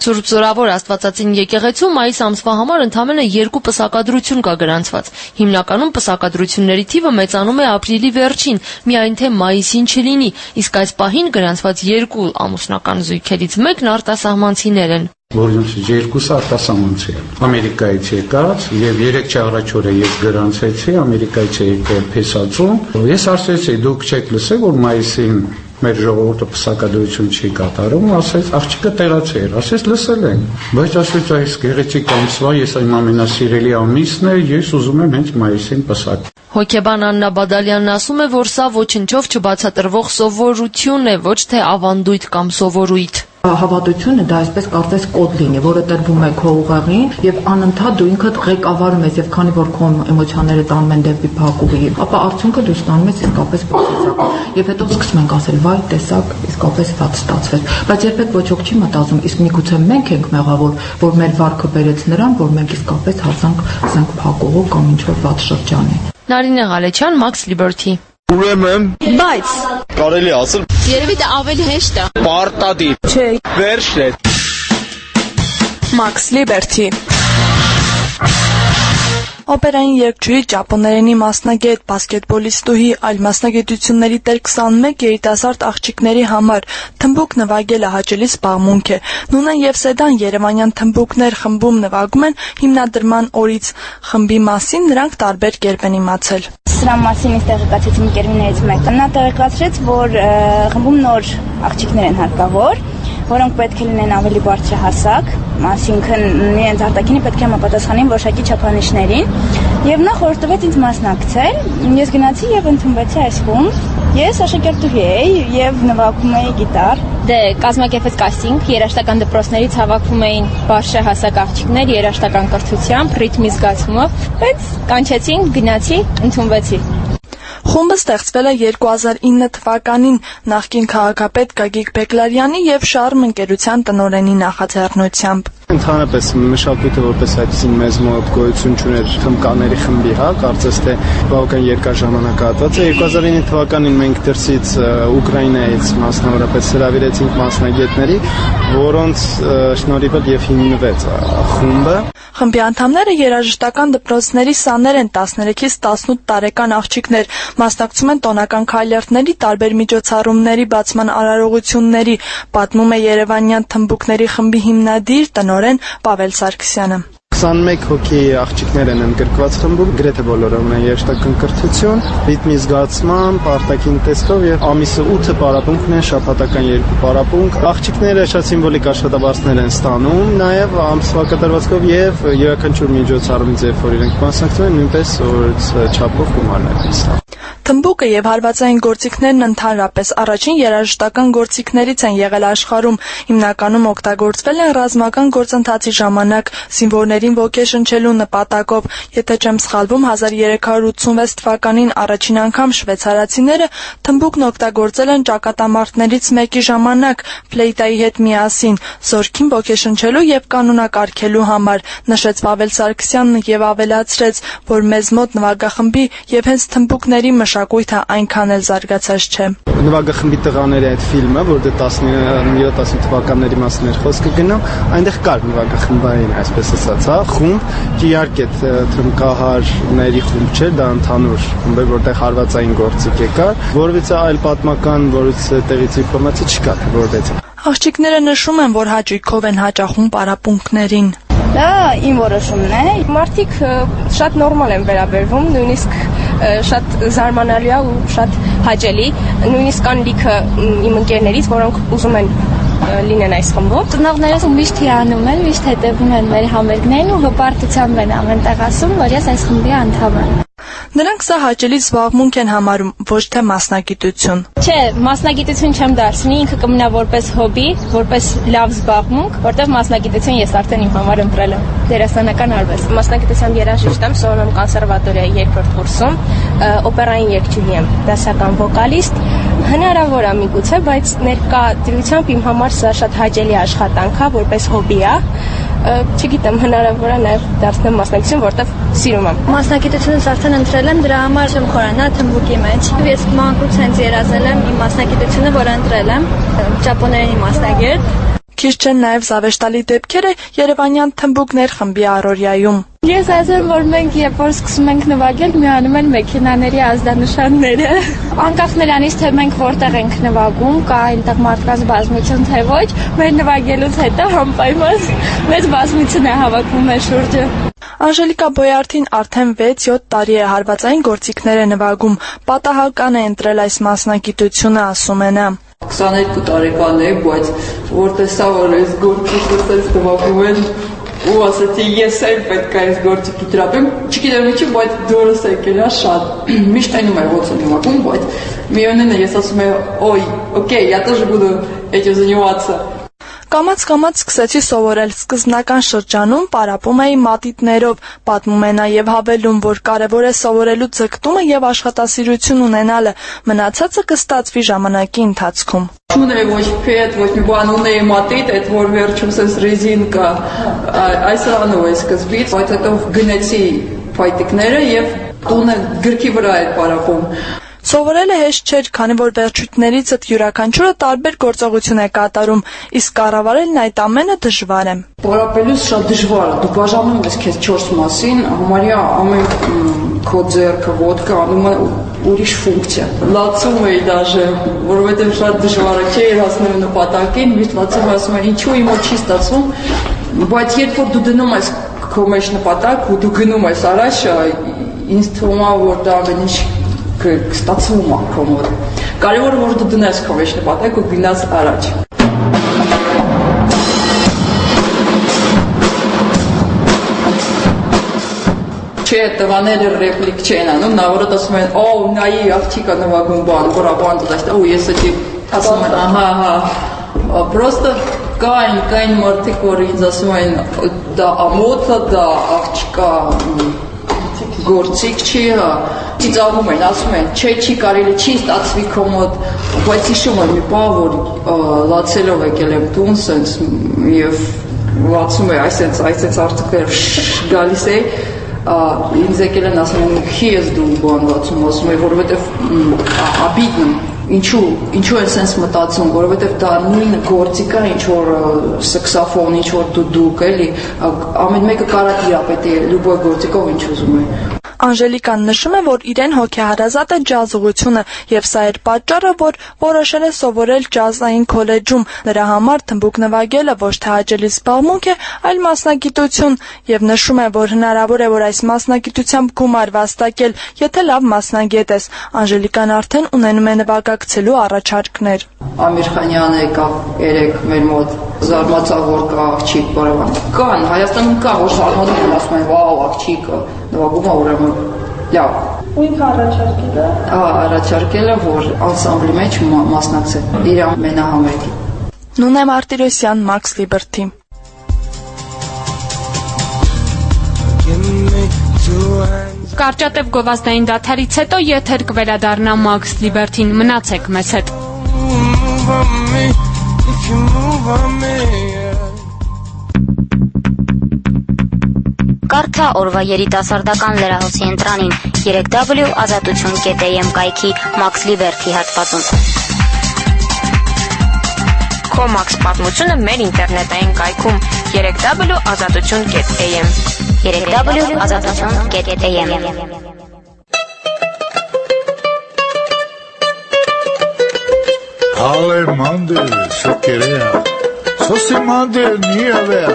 Սուրբ Զորավոր Աստվածածին եկեղեցու մայիս ամսվա համար ընդամենը 2 պսակադրություն կա գրանցված։ Հիմնականում պսակադրությունների թիվը մեծանում է ապրիլի վերջին, միայն թե մայիսին չլինի, իսկ այս պահին գրանցված 2 ամուսնական զույգերից մեկն արտասահմանցիներ են։ Որոնց երկուսը արտասահմանցի են։ Ամերիկայից եկած եւ 3 չառաջ օրը ես գրանցեցի, Ամերիկայից եկել Փեսածում։ Ես ասեցի, դուք չեք լսել, որ մայիսին մեր ժողովուրդը պսակադրություն չի կատարում, ասեց, աղջիկը տեղացի էր, ասեց լսել են, բայց ասեց այս գեղեցիկ ամսվա ես այն ամենասիրելի ամիսն է, ես ուզում եմ հենց մայիսին պսակ։ Հոգեբան Աննա Բադալյանն ասում է, որ սա ոչնչով չբացատրվող սովորություն է, ոչ թե ավանդույթ կամ սովորույթ։ Հավատությունը դա այսպես կարծես կոդ լինի, որը տրվում է քո ուղեղին եւ անընդհատ դու ինքդ ղեկավարում ես եւ քանի որ քո էմոցիաները տանում են դեպի փակուղի, ապա արդյունքը դու ստանում ես իսկապես փոխեցակ եւ հետո սկսում ենք ասել վայ տեսակ իսկապես ված ստացվեց, բայց երբեք ոչ ոք չի մտածում իսկ միգուցե մենք ենք մեղավոր, որ մեր վարքը բերեց նրան, որ մենք իսկապես հասանք փակուղու կամ ինչ որ ված շրջանի։ Նարինե Ղալեչյան, Max Liberty։ Ուրեմն, բայց կարելի ասել երևի դա ավելի հեշտ է։ Պարտադիր։ Չէ։ Վերջն է։ Max Liberty Օպերային երգչուհի, ճապոներենի մասնագետ, բասկետբոլիստուհի, այլ մասնագիտությունների տեր 21 երիտասարդ աղջիկների համար թմբուկ նվագելը հաճելի զբաղմունք է։ Նունեն եւ Սեդան Երևանյան թմբուկներ խմբում նվագում են հիմնադրման օրից։ Խմբի մասին նրանք տարբեր կերպ են իմացել։ Սրա մասին ինձ տեղեկացրեց իմ կերմիներից մեկը։ Նա տեղեկացրեց, որ խմբում նոր աղջիկներ են հարկավոր, որոնք պետք է լինեն ավելի բարձրահասակ, այսինքն իրենց արտաքինը պետք է համապատասխանեն որոշակի չափանիշներին, եւ նա խորհրդվեց ինձ մասնակցել։ Ես գնացի եւ ընդունվեցի այս խումբ։ Ես աշակերտուհի էի եւ նվագում էի գիտար։ Դե կազմակերպեց կաստինգ, երաժշտական դպրոցներից հավաքվում էին բարձրահասակ աղջիկներ երաժշտական կրթությամբ, ռիթմի զգացումով, բայց կանչեցին, գնացի, ընդունվեցի։ Խումբը ստեղծվել է 2009 թվականին նախկին քաղաքապետ Գագիկ Բեկլարյանի եւ Շարմ ընկերության տնօրենի նախաձեռնությամբ։ Ընդհանրապես մշակույթը որպես այդպեսին մեզ մոտ գոյություն չուներ թմկաների խմբի, կարծես թե բավական երկար ժամանակահատված է։ 2009 թվականին մենք դրսից Ուկրաինայից մասնավորապես հրավիրեցինք մասնագետների, որոնց շնորհիվ եւ հիմնվեց խումբը։ Խմբի անդամները երաժշտական դպրոցների սաներ են 13-ից 18 տարեկան աղջիկներ, մասնակցում են տոնական քայլերթների, տարբեր միջոցառումների բացման արարողությունների, պատմում է Երևանյան թմբուկների խմբի հիմնադիր տնօրեն Պավել Սարգսյանը։ 21 հոգի աղջիկներ են ընդգրկված խմբում, գրեթե բոլորը ունեն երաժշտական կրթություն, ռիթմի զգացման, արտաքին տեսքով եւ ամիսը 8 պարապմունքն են, շաբաթական 2 պարապմունք։ Աղջիկները շատ սիմվոլիկ աշխատավարձներ են ստանում, նաեւ ամսվա կատարվածքով եւ յուրաքանչյուր միջոցառումից երբ որ իրենք մասնակցում են, նույնպես օրից չափով գումարներ են ստանում։ Թմբուկը եւ հարվածային գործիքներն ընդհանրապես առաջին երաժշտական գործիքներից են եղել աշխարհում, հիմնականում օգտագործվել են ռազմական գործընթացի ժամանակ զինվորներին ոգեշնչելու նպատակով։ Եթե չեմ սխալվում, 1386 թվականին առաջին անգամ շվեյցարացիները թմբուկն օգտագործել են ճակատամարտներից մեկի ժամանակ ֆլեյտայի հետ միասին, զորքին ոգեշնչելու եւ կանոնակարգելու համար, նշեց Պավել Սարգսյանն եւ ավելացրեց, որ մեզ մոտ նվագախմբի եւ հենց թմբուկների մշակույթը այնքան էլ զարգացած չէ։ Նվագախմբի տղաների այդ ֆիլմը, որը 17-18 թվականների մասին էր խոսքը գնում, այնտեղ կար նվագախմբային, այսպես ասած, խումբ, իհարկե թմկահարների խումբ չէր, դա ընդհանուր խումբ էր, որտեղ հարվածային գործիք կար, որովհետեւ այլ պատմական, որից տեղից ինֆորմացիա չկա, որովհետեւ աղջիկները նշում են, որ հաճույքով են հաճախում պարապմունքներին։ Դա իմ որոշումն է։ Մարդիկ շատ նորմալ են վերաբերվում, նույնիսկ շատ զարմանալի է ու շատ հաճելի, նույնիսկ կան լիքը իմ ընկերներից, որոնք ուզում են լինեն այս խմբում։ Ծնողներս միշտ հիանում են, միշտ հետևում են մեր համերգներին ու հպարտությամբ են ամենտեղ ասում, որ ես այս խմբի անդամ եմ։ Նրանք սա հաճելի զբաղմունք են համարում, ոչ թե մասնագիտություն։ Չէ, մասնագիտություն չեմ դարձնի, ինքը կմնա որպես հոբի, որպես լավ զբաղմունք, որտեղ մասնագիտություն ես արդեն իմ համար ընտրել եմ դերասանական արվեստ։ Մասնագիտությամբ երաժիշտ եմ, սովորում եմ կոնսերվատորիայի երկրորդ կուրսում, օպերային երգչուհի եմ, դասական վոկալիստ։ Հնարավոր է միգուցե, բայց ներկա դրությամբ իմ համար սա շատ հաճելի աշխատանք է, որպես հոբի է։ Չգիտեմ, հնարավոր է նաև դարձնեմ մասնակցություն, որտեղ սիրում եմ։ Մասնագիտությունս արդեն ընտրել եմ, դրա համար չեմ խորանա թմբուկի մեջ։ Ես մանկուց հենց երազել եմ իմ մասնագիտությունը, որ ընտրել եմ, ճապոներենի մասնագետ։ Քիչ չեն նաև զավեշտալի դեպքերը Երևանյան թմբուկներ խմբի առօրյայում։ Ես ասեմ, որ մենք երբ որ սկսում ենք նվագել, միանում են մեքենաների ազդանշանները։ Անկախ նրանից, թե մենք որտեղ ենք նվագում, կա այնտեղ մարդկանց բազմություն, թե ոչ, մեր նվագելուց հետո անպայման մեծ բազմություն է հավաքվում մեր շուրջը։ Անժելիկա Բոյարդին արդեն 6-7 տարի է հարվածային գործիքներ է նվագում, պատահական է ընտրել այս մասնագիտությունը, ասում է նա։ 22 տարեկան է, բայց որ տեսա, որ այս գործիքները նվագում են, ու ասացի ես էլ պետք է այս գործիքի դրապեմ, չգիտեմ ինչի, բայց դուրս եկել է շատ։ Միշտ այնում է ոնց է նվագում, բայց միևնույն է ես ասում եմ, օй, օքեյ, я тоже буду этим заниматься։ Կամաց սկսեցի սովորել, սկզբնական շրջանում պարապում էի մատիտներով, պատմում է նաև հավելում, որ կարևոր է սովորելու ձգտումը եւ աշխատասիրություն ունենալը, մնացածը կստացվի ժամանակի ընթացքում։ Չունեի ոչ փետ, ոչ մի բան, ունեի մատիտ, այդ որ վերջում սենց ռեզինկա, այսրանով է սկզբից, բայց հետո գնեցի փայտիկները եւ տունը գրքի վրա էր պարապում։ Սովորելը հեշտ չէր, քանի որ վերջույթներից յուրաքանչյուրը տարբեր գործողություն է կատարում, իսկ կառավարելն այդ ամենը դժվար է։ Պարապելուց շատ դժվար է, դու բաժանում ես քեզ 4 մասին, համարյա ամեն քո ձեռքը ոտքը անում է ուրիշ ֆունկցիա։ Լացում էի դաժե, որովհետև շատ դժվար է, չէի հասնում նպատակին, միշտ լացում ասում եմ, ինչու իմ չի ստացվում, բայց երբ որ դու դնում ես քո մեջ նպատակ ու դու գնում ես առաջ, ինձ թվում է, որ դա ամեն ինչ կստացվում է քո մոտ։ Կարևորը որ դու դնես քո մեջ նպատակ ու գնաս առաջ։ Չէ, տղաները ռեպլիկ չեն անում, նավորդ ասում են, օ, նայի աղջիկը նվագում բան, որաբան դաշտ, ու ես էդի ասում են, ահա, պրոստը կային մարդիկ, որ ինձ ասում են, դա ամոթը, դա աղջիկա գործիք չի, ծիծաղում են, ասում են, չի կարելի, չի ստացվի քո մոտ, բայց հիշում եմ մի պահ, որ լացելով եկել եմ տուն, սենց, և լացում է, այսենց արդյունքներ գալիս է, ինձ եկել են ասում են, խի ես դու բան լացում, ասում է, որովհետև աբիդն Ինչու են սենց մտածում, որովհետև դա նույն գործիքա, ինչ որ սաքսոֆոն, ինչ որ դուդուկ, էլի, ամեն մեկը կարա տիրապետի լյուբոյ գործիքով ինչ ուզում է։ Անժելիկան նշում է, որ իրեն հոգեհարազատ է ջազ ուղղությունը եւ սա էր պատճառը, որ որոշել է սովորել ջազային քոլեջում։ Նրա համար թմբուկ նվագելը ոչ թե հաճելի զբաղմունք է, այլ մասնագիտություն եւ նշում է, որ հնարավոր է, որ այս մասնագիտությամբ գումար վաստակել, եթե լավ մասնագետ ես։ Անժելիկան արդեն ունենում է նվագակցելու առաջարկներ։ Ամիր Խանյանը եկավ երեք մեր մոտ, զարմացավ, որ կա աղջիկ, բարևան։ Կան, Հայաստանում կա, որ զարմացում են, ասում են, վաու, աղջիկը նվագում է, ուրեմն լավ։ Ու ինքը առաջարկել է։ Առաջարկել է, որ անսամբլի մեջ մասնակցել իր ամենահամերգի։ Նունե Մարտիրոսյան, Max Liberty։ Կարճատև գովազդային դադարից հետո եթեր կվերադառնա Max Liberty-ն, մնացեք մեզ հետ։ Կարդա օրվա երիտասարդական լրահոսի ընտրանին 3w.azatutun.am կայքի Max Liberty հատվածում։ Քո Max պատմությունը մեր ինտերնետային կայքում 3w.azatutun.am 3w.azatutun.am Ale mande, soquerea. Sose mande, nia vea.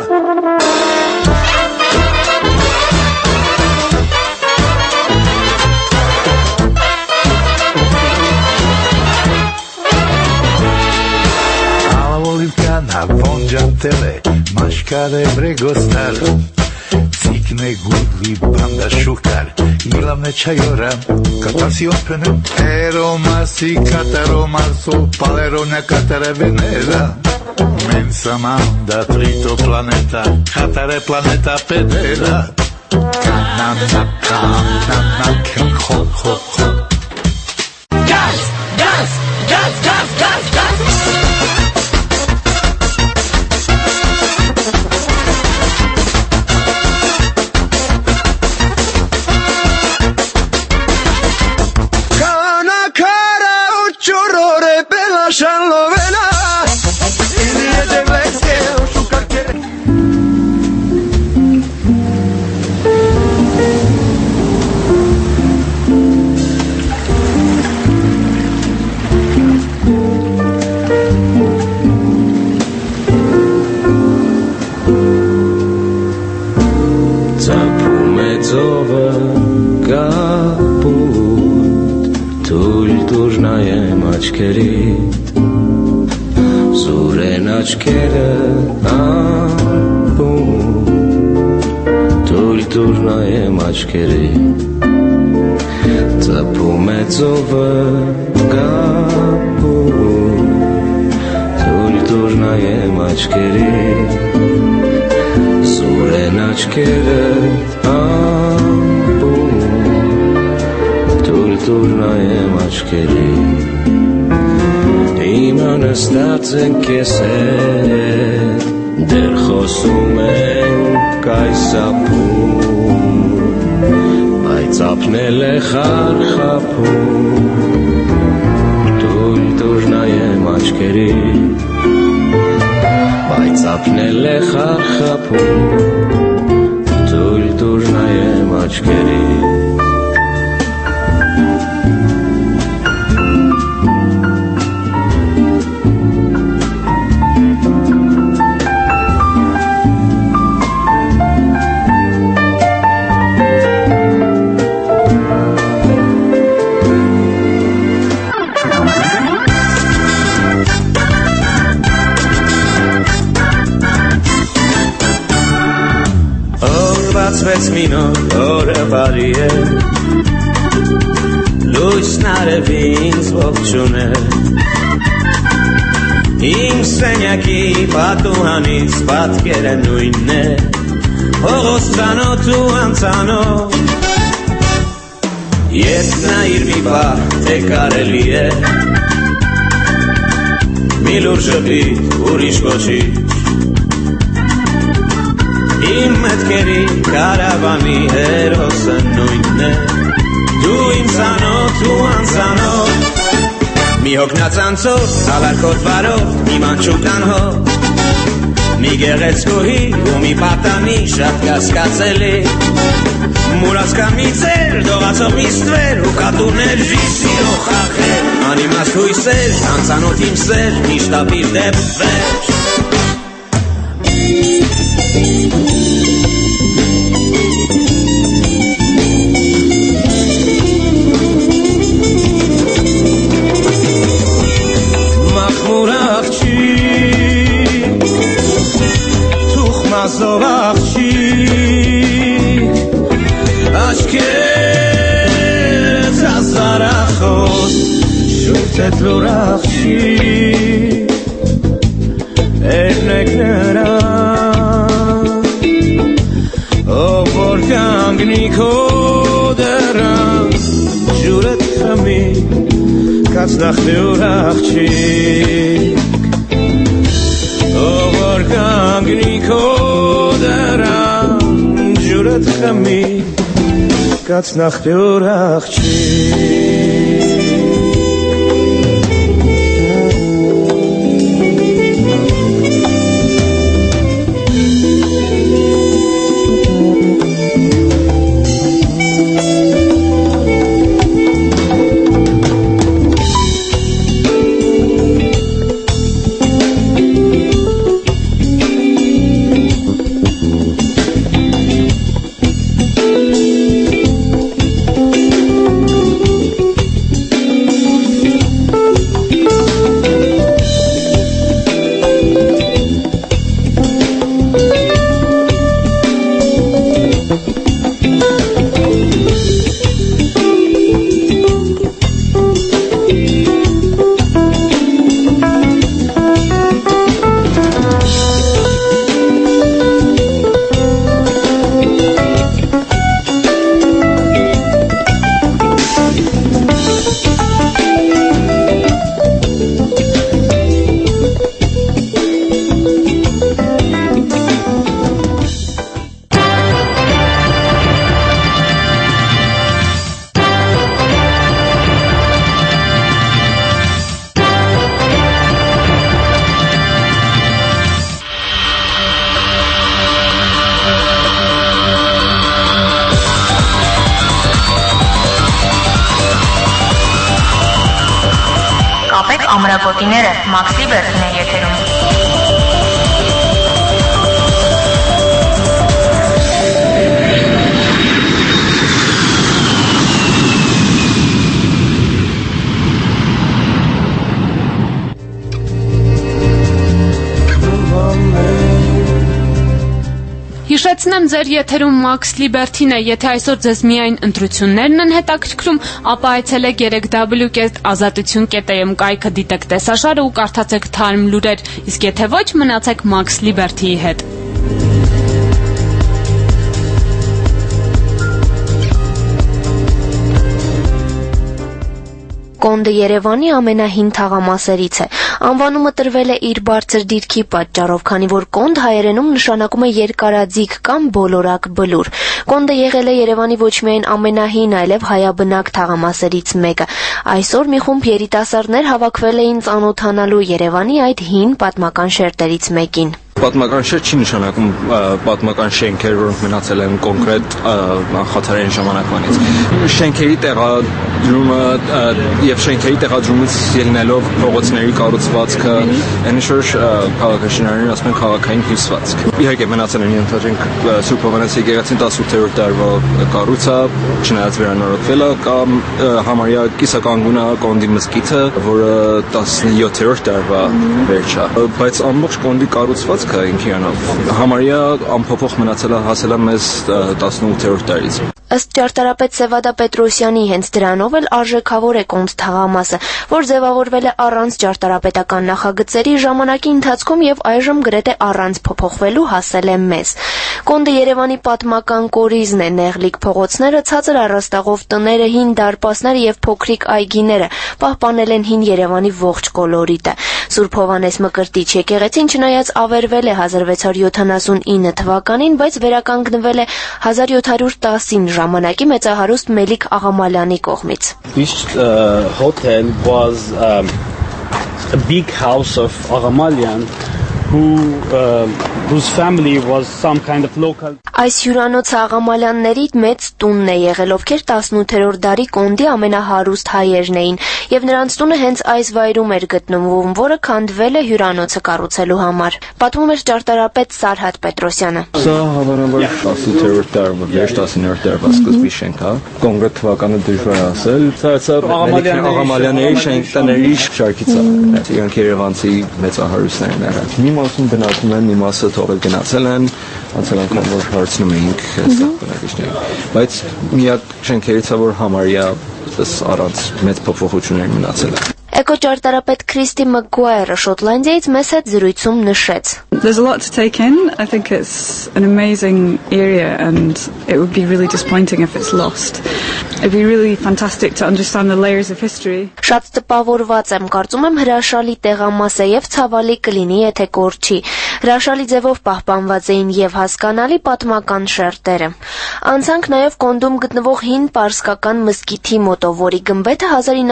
Na vonjantele, mașcare bregostar, țicne gudli banda șucar, ilamne čajoram, katasio penem, eromasi kataromaso, palerona katare venera, mensa manda trito planeta, katare planeta pedera, kanana, ho. Gas, gas, gas, gas, gas, gas. Lovena, il mio ծովը կապուտ թույլ տուր նայեմ աչքերիդ սուրեն աչքերը ամպում թույլ տուր նայեմ աչքերիդ ծպում է ծովը կապուտ թույլ տուր նայեմ աչքերիդ սուրեն աչքերը թույլ տուր նայեմ աչքերիդ Հիմա նստած ենք քեզ հետ դեռ խոսում ենք այս ափում բայց ափնել է խարխափում թույլ տուր նայեմ աչքերիդ բայց ափնել է խարխափում թույլ տուր նայեմ աչքերիդ Բացվեց մի նոր օրը բարի է լույսն արևի ինձ ողջուն է Իմ սենյակի պատուհանից պատկերը նույնն է Փողոց ծանոթ ու անծանոթ Երբ նայիր մի բար թե կարելի է Մի լուր ժպիտ ուրիշ ոչի Իմ մտքերի կարավանի հերոսը նույնն է Դու իմ ծանոթ ու անծանոթ Մի հոգնածանցով, ալարկոտ վարով, մի մանչուկ անհով Մի գեղեցկուհի ու մի պատանի շատ կասկածելի Մուրացկա մի ծեր, դողացող մի ստվեր ու կատուրներ ժիսիրող խախեր Անիմաստ հույսեր, անծանոթ իմ սեր, միշտ ապիր դեպ վերջ Mazov աղջիկ Աչքերս ազարախոս Շուրթետ լուր աղջիկ Էրնեք նրան Ով որ կանգնի քո դռան Ջուրդ խմի կացնախ լուր աղջիկ Ով որ կանգնի քո դռան ջուրդ խմի կացնախ լուր աղջիկ Ամրապոտիները Մաքս Լիբերթին է եթերում Պատմեմ ձեր եթերում Max Liberty-ն է, եթե այսօր ձեզ միայն ընտրություններն են հետաքրքրում, ապա այցելեք 3w.azatutun.am կայքը դիտեք տեսաշարը ու կարդացեք թարմ լուրեր, իսկ եթե ոչ, մնացեք Max Liberty-ի հետ։ Կոնդը Երևանի ամենահին թաղամասերից է։ Անվանումը տրվել է իր բարձր դիրքի պատճառով, քանի որ կոնդ հայերենում նշանակում է երկարաձիգ կամ բոլորակ բլուր։ Կոնդը եղել է Երևանի ոչ միայն ամենահին, այլև հայաբնակ թաղամասերից մեկը։ Այսօր մի խումբ երիտասարդներ հավաքվել էին ծանոթանալու Երևանի այդ հին պատմական շերտերից մեկին։ Պատմական շերտ չի նշանակում պատմական շենքեր, որոնք մնացել են կոնկրետ նախածարային ժամանակվանից։ Շենքերի տեղադրումը եւ շենքերի տեղադրումից ելնելով փողոցների կառուցվածքը, այնիշ որ քաղաքաշինարներն ասում են քաղաքային հյուսվածք։ Իհարկե մնացել են ենթադրենք Սուրբ Հովհաննես եկեղեցին 18-րդ դարվա կառույց է, չնայած վերանորոգվել է, կամ համարյա կիսականգուն է Կոնդի մզկիթը, որը 17-րդ դարվա վերջ է։ Բայց ամբողջ Կոնդի կառուցվածքը ինքնիանով համարյա անփոփոխ մնացել է հասել է մեզ 18-րդ դարից։ Ըստ ճարտարապետ Սևադա Պետրոսյանի հենց դրանով էլ արժեքավոր է Կոնդ թաղամասը, որ ձևավորվել է առանց ճարտարապետական նախագծերի ժամանակի ընթացքում եւ այժմ գրեթե առանց փոփոխվելու հասել է մեզ։ Կոնդը Երևանի պատմական կորիզն է, նեղլիկ փողոցները, ցածր առաստաղով տները, հին դարպասները եւ փոքրիկ այգիները պահպանել են հին Երևանի ողջ կոլորիտը։ Սուրբ Հովհաննես Մկրտիչ եկեղեցին չնայած ավերվել է 1679 թվականին, բայց վերականգնվել է 1710-ին ժամանակի մեծահարուստ Մելիք Աղամալյանի կողմից։ This hotel was a big house of Aghamalyan whose family was some kind of local. Այս հյուրանոցը Աղամալյանների մեծ տունն է եղել, ովքեր 18-րդ դարի Կոնդի ամենահարուստ հայերն էին, եւ նրանց տունը հենց այս վայրում էր գտնվում, որը քանդվել է հյուրանոցը կառուցելու համար։ Պատմում էր ճարտարապետ Սարհատ Պետրոսյանը։ Սա հավանաբար 18-րդ դարվա վերջ 19-րդ դարվա սկզբի շենք է։ Կոնկրետ թվականը դժվար է ասել։ Սա Աղամալյանների շենքների շարքից է։ Իրանք Երևանցի մեծահարուստներն են։ Մի մասում բնակվում են, մի մասը թողել գնացել են, անցել անգամ որ հարցնում էինք այստեղ բնակիչներին։ Բայց միակ շենքերից է որ համարյա առանց մեծ փոփոխություններ մնացել է։ Էկոճարտարապետ Քրիստի Մակգուայրը Շոտլանդիայից մեզ հետ զրույցում նշեց. There's a lot to take in. I think it's an amazing area and it would be really disappointing if it's lost. It'd be really fantastic to understand the layers of history. Շատ տպավորված եմ, կարծում եմ հրաշալի տեղամաս է եւ ցավալի կլինի, եթե կորչի։ Հրաշալի ձևով պահպանված էին եւ հասկանալի պատմական շերտերը։ Անցանք նաեւ Կոնդում գտնվող հին պարսկական մզկիթի մոտով, որի գմբեթը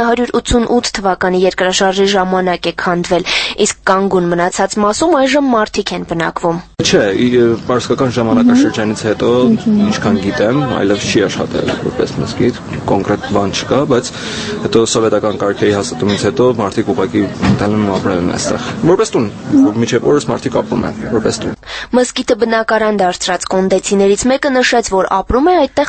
1988 թվականի երկրաշարժի ժամանակ է քանդվել, իսկ կանգուն մնացած մասում այժմ մարդիկ են բնակվում։ Չէ, պարսկական ժամանակաշրջանից հետո ինչքան գիտեմ, այլև չի աշխատել որպես մզկիթ, կոնկրետ բան չկա, բայց հետո սովետական կարգերի հաստատումից հետո մարդիկ ուղղակի դալում ապրել են այստեղ։ Որպես տուն, մինչև օրս մարդիկ ապրում են որպես տուն։ Մզկիթը բնակարան դարձրած կոնդեցիներից մեկը նշեց, որ ապրում է այդտեղ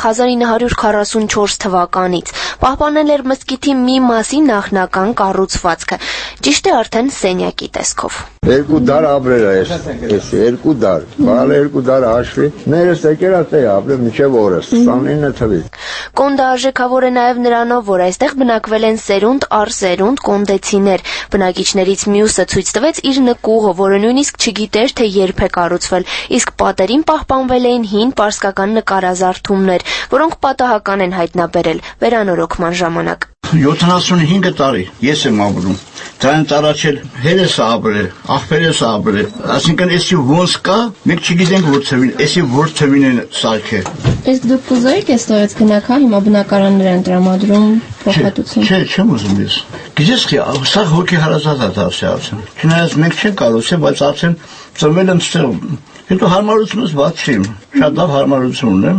1944 թվականից։ Պահպանել էր մզկիթի մի մասի նախնական կառուցվածքը, ճիշտ է արդեն սենյակի տեսքով։ Երկու դար ապրել է ես, երկու դար, բալ երկու դար հաշվի, ներս եկել է տեղ ապրել մինչև օրս, 29 թվականին։ Կոնդը արժեքավոր է նաև նրանով, որ այստեղ բնակվել են սերունդ առ սերունդ կոնդեցիներ։ Բնակիչներից մյուսը ցույց տվեց իր նկուղը, որը նույնիսկ չգիտեր, թե երբ է կառուցվել, իսկ պատերին պահպանվել էին հին պարսկական նկարազարդումներ, որոնք պատահական են հայտնաբերել վերանորոգման ժամանակ։ 75 տարի ես եմ ապրում։ Դրանից առաջ հերս ապրել, աղբերս ապրել։ Այսինքն էսի ոնց կա, մենք չգիտենք որ թվին, էսի որ թվին են սարքել։ Իսկ դուք կուզեիք այստեղից գնաք, հա, հիմա բնակարաններ են տրամադրում, փոխհատուցում։ Չէ, չեմ ուզում ես։ Գիտես թե սա հոգի հարազատ է դասյացին։ Չնայած մենք չենք կարող, բայց արդեն ծնվել եմ ստեղ։ Հետո հարմարությունս բաց չի, շատ լավ հարմարություն ունեմ։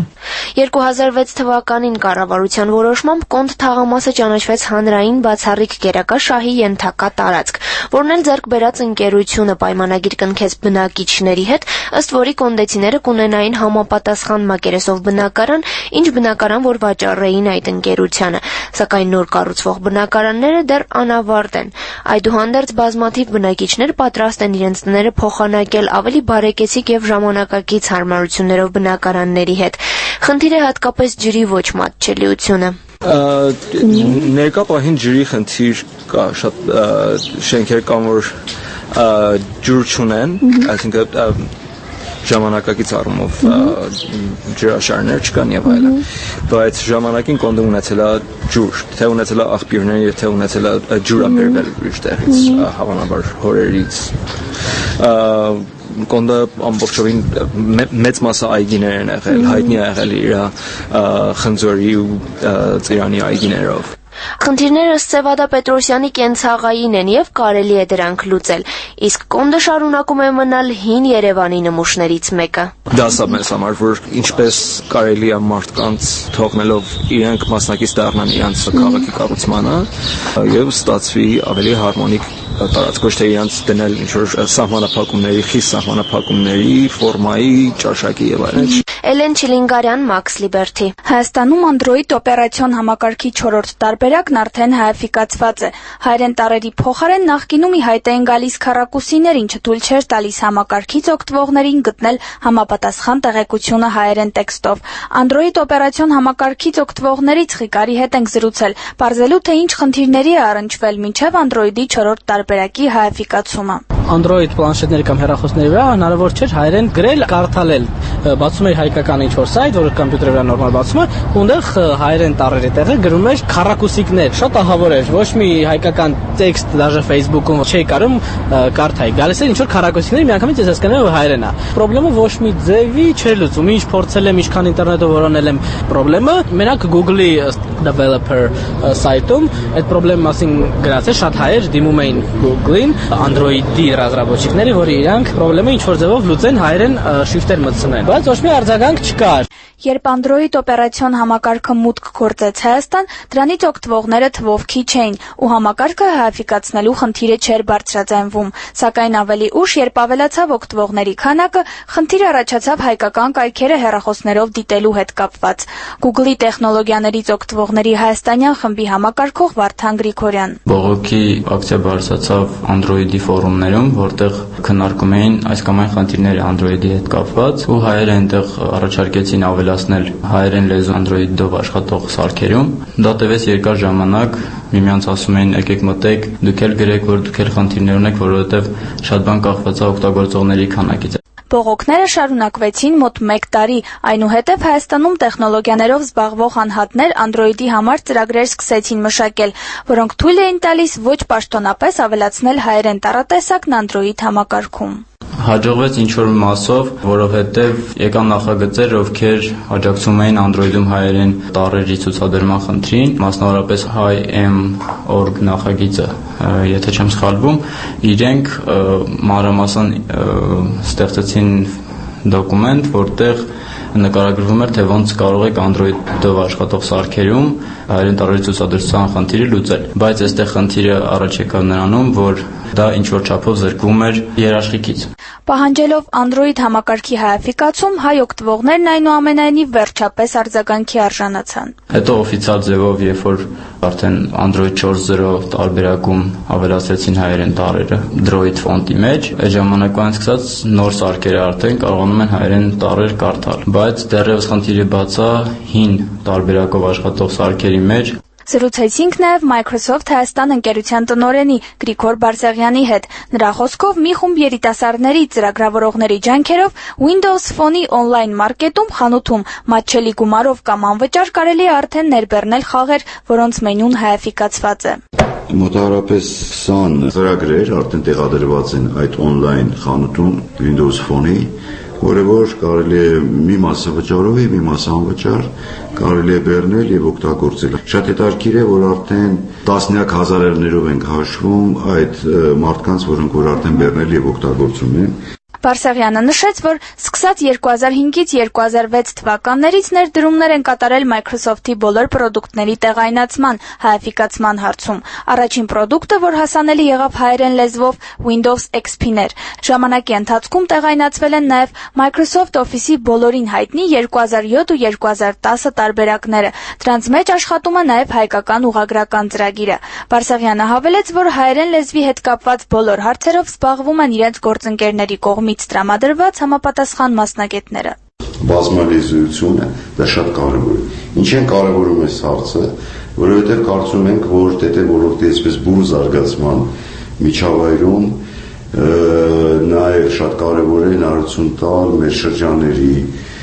2006 թվականին կառավարության որոշմամբ Կոնդ թաղամասը ճանաչվեց հանրային բացառիկ գերակա շահի ենթակա տարածք, որն էլ ձեռք բերած ընկերությունը պայմանագիր կնքեց բնակիչների հետ, ըստ որի կոնդեցիները կունենային համապատասխան մակերեսով բնակարան, ինչ բնակարան, որ վաճառեին այդ ընկերությանը, սակայն նոր կառուցվող բնակարանները դեռ անավարտ են։ Այդուհանդերձ բազմաթիվ բնակիչներ պատրաստ են իրենց տները փոխանակել ավելի բարեկեցիկ եւ եւ ժամանակակից հարմարություններով բնակարանների հետ։ Խնդիր է հատկապես ջրի ոչ մատչելիությունը։ Ներկա պահին ջրի խնդիր կա, շատ շենքեր կան, որ ջուր չունեն, այսինքն ժամանակակից առումով ջրաշարներ չկան եւ այլն, բայց ժամանակին կոնդը ունեցել է ջուր, թե ունեցել է աղբյուրներ եւ թե ունեցել է ջուր բերվել ուրիշ տեղից, հավանաբար հորերից։ Կոնդը ամբողջովին մեծ մասը այգիներ են եղել, հայտնի է եղել իր խնձորի ու ծիրանի այգիներով։ Խնդիրները Սևադա Պետրոսյանի կենցաղային են եւ կարելի է դրանք լուծել, իսկ կոնդը շարունակում է մնալ հին Երևանի նմուշներից մեկը։ Դա սա մեզ համար, որ ինչպես կարելի է մարդկանց թողնելով իրենք մասնակից դառնան իրենց քաղաքի կառուցմանը եւ ստացվի ավելի հարմոնիկ տարածք, ոչ թե իրենց դնել ինչ-որ սահմանափակումների, խիստ սահմանափակումների, ֆորմայի, ճաշակի եւ այլն։ Էլեն Չիլինգարյան, Max Liberty։ Հայաստանում Android օպերացիոն համակարգի 4-րդ տարբերակն արդեն հայաֆիկացված է։ Հայերեն տառերի փոխարեն նախկինում ի հայտ էին գալիս քառակուսիներ, ինչը թույլ չէր տալիս համակարգից օգտվողներին գտնել համապատասխան տեղեկությունը հայերեն տեքստով։ Android օպերացիոն համակարգից օգտվողներից Ղիկարի հետ ենք զրուցել, պարզելու թե ինչ խնդիրների է առնչվել մինչև Android-ի 4-րդ տարբերակի հայաֆիկացումը։ Android պլանշետների կամ հեռախոսների վրա հնարավոր չէր հայերեն գրել, կարդալել։ Բացում էր հայկական ինչ-որ սայթ, որը կոմպյուտերի վրա նորմալ բացում է, ունդեղ հայերեն տառերի տեղը գրում էր քառակուսիկներ։ Շատ ահավոր էր, ոչ մի հայկական տեքստ դաժե Facebook-ում չէի կարում կարդայի։ Գալիս էր ինչ-որ քառակուսիկներ, միանգամից ես հասկանում եմ հայերեն է։ Պրոբլեմը ոչ մի ձևի չէր լուծում։ Ինչ փորձել եմ, ինչքան ինտերնետով որոնել եմ պրոբլեմը, մենակ Google-ի developer սայթում այդ պրոբլեմի մասին գրած է, շատ հայեր դիմում էին Google-ին, Android-ի ռազրաբոչիկների, որ իրանք պրոբլեմը ինչ-որ ձևով լուծեն, հայերեն շրիֆտեր մտցնեն, բայց ոչ մի արձագանք չկար։ Երբ Android օպերացիոն համակարգը մուտք գործեց Հայաստան, դրանից օգտվողները թվով քիչ էին, ու համակարգը հայաֆիկացնելու խնդիրը չէր բարձրաձայնվում, սակայն ավելի ուշ, երբ ավելացավ օգտվողների քանակը, խնդիր առաջացավ հայկական կայքերը հեռախոսներով դիտելու հետ կապված։ Google-ի տեխնոլոգիաներից օգտվողների հայաստանյան խմբի համակարգող Վարդան Գրիգորյան։ Բողոքի ակցիա բարձրացավ Android-ի ֆորումներում, որտեղ քննարկում էին այս կամ այն խնդիրները Android-ի հետ կապված, ու հայերը այնտեղ առաջարկեցին ավելացնել հայերեն լեզու Android-ով աշխատող սարքերում։ Դա տևեց երկար ժամանակ, միմյանց ասում էին եկեք մտեք, դուք էլ գրեք, որ դուք էլ խնդիրներ ունեք, որովհետև շատ բան կախված է օգտագործողների քանակից։ Բողոքները շարունակվեցին մոտ 1 տարի, այնուհետև Հայաստանում տեխնոլոգիաներով զբաղվող անհատներ Android-ի համար ծրագրեր սկսեցին մշակել, որոնք թույլ էին տալիս ոչ պաշտոնապես ավելացնել հայերեն տառատեսակն Android համակարգում։ Հաջողվեց ինչ-որ մասով, որովհետև եկան նախագծեր, ովքեր աջակցում էին Android-ում հայերեն տառերի ցուցադրման խնդրին, մասնավորապես HiM.org նախագիծը, եթե չեմ սխալվում, իրենք մանրամասն ստեղծեցին դոկումենտ, որտեղ նկարագրվում էր, թե ոնց կարող եք Android-ով աշխատող սարքերում հայերեն տառերի ցուցադրության խնդիրը լուծել, բայց այստեղ խնդիրը առաջ եկավ նրանում, որ դա ինչ-որ չափով զրկվում էր երաշխիքից։ Պահանջելով Android համակարգի հայաֆիկացում, հայ օգտվողներն այնուամենայնիվ վերջապես արձագանքի արժանացան։ Հետո օֆիցիալ ձևով, երբ որ արդեն Android 4.0 տարբերակում ավելացրեցին հայերեն տառերը Droid ֆոնտի մեջ, այդ ժամանակվանից սկսած նոր սարքերը արդեն կարողանում են հայերեն տառեր կարդալ, բայց դեռևս խնդիրը բաց է հին տարբերակով աշխատող սարքերի մեջ։ Զրուցեցինք նաև Microsoft Հայաստան ընկերության տնօրենի Գրիգոր Բարսեղյանի հետ։ Նրա խոսքով մի խումբ երիտասարդների ծրագրավորողների ջանքերով Windows Phone-ի on-line մարքետում խանութում մատչելի գումարով կամ անվճար կարելի է արդեն ներբեռնել խաղեր, որոնց մենյուն հայաֆիկացված է։ Մոտավորապես 20 ծրագրեր արդեն տեղադրված են այդ on-line խանութում Windows Phone-ի, որը որ կարելի է մի մասը վճարով է, մի մասը անվճար, կարելի է բեռնել եւ օգտագործել։ Շատ հետաքրքիր է, որ արդեն տասնյակ հազարներով ենք հաշվում այդ մարդկանց, որոնք որ արդեն բեռնել եւ օգտագործում են։ Բարսեղյանը նշեց, որ սկսած 2005-ից 2006 թվականներից ներդրումներ են կատարել Microsoft-ի բոլոր պրոդուկտների տեղայնացման, հայաֆիկացման հարցում։ Առաջին պրոդուկտը, որ հասանելի եղավ հայերեն լեզվով, Windows XP-ն էր։ Ժամանակի ընթացքում տեղայնացվել են նաև Microsoft Office-ի բոլորին հայտնի 2007 ու 2010 տարբերակները։ Դրանց մեջ աշխատում է նաև հայկական ուղղագրական ծրագիրը։ Բարսեղյանը հավելեց, որ հայերեն լեզվի հետ կապված բոլոր հարցերով զբաղվում են իրենց գործընկերների կողմից։ կողմից տրամադրված համապատասխան մասնագետները։ Բազմալեզույթունը դա շատ կարևոր է։ Ինչ են կարևորում այս հարցը, որովհետև կարծում ենք, որ դե ոլորտի այսպես բուռ զարգացման միջավայրում նաև շատ կարևոր է հնարավորություն տալ մեր շրջանների,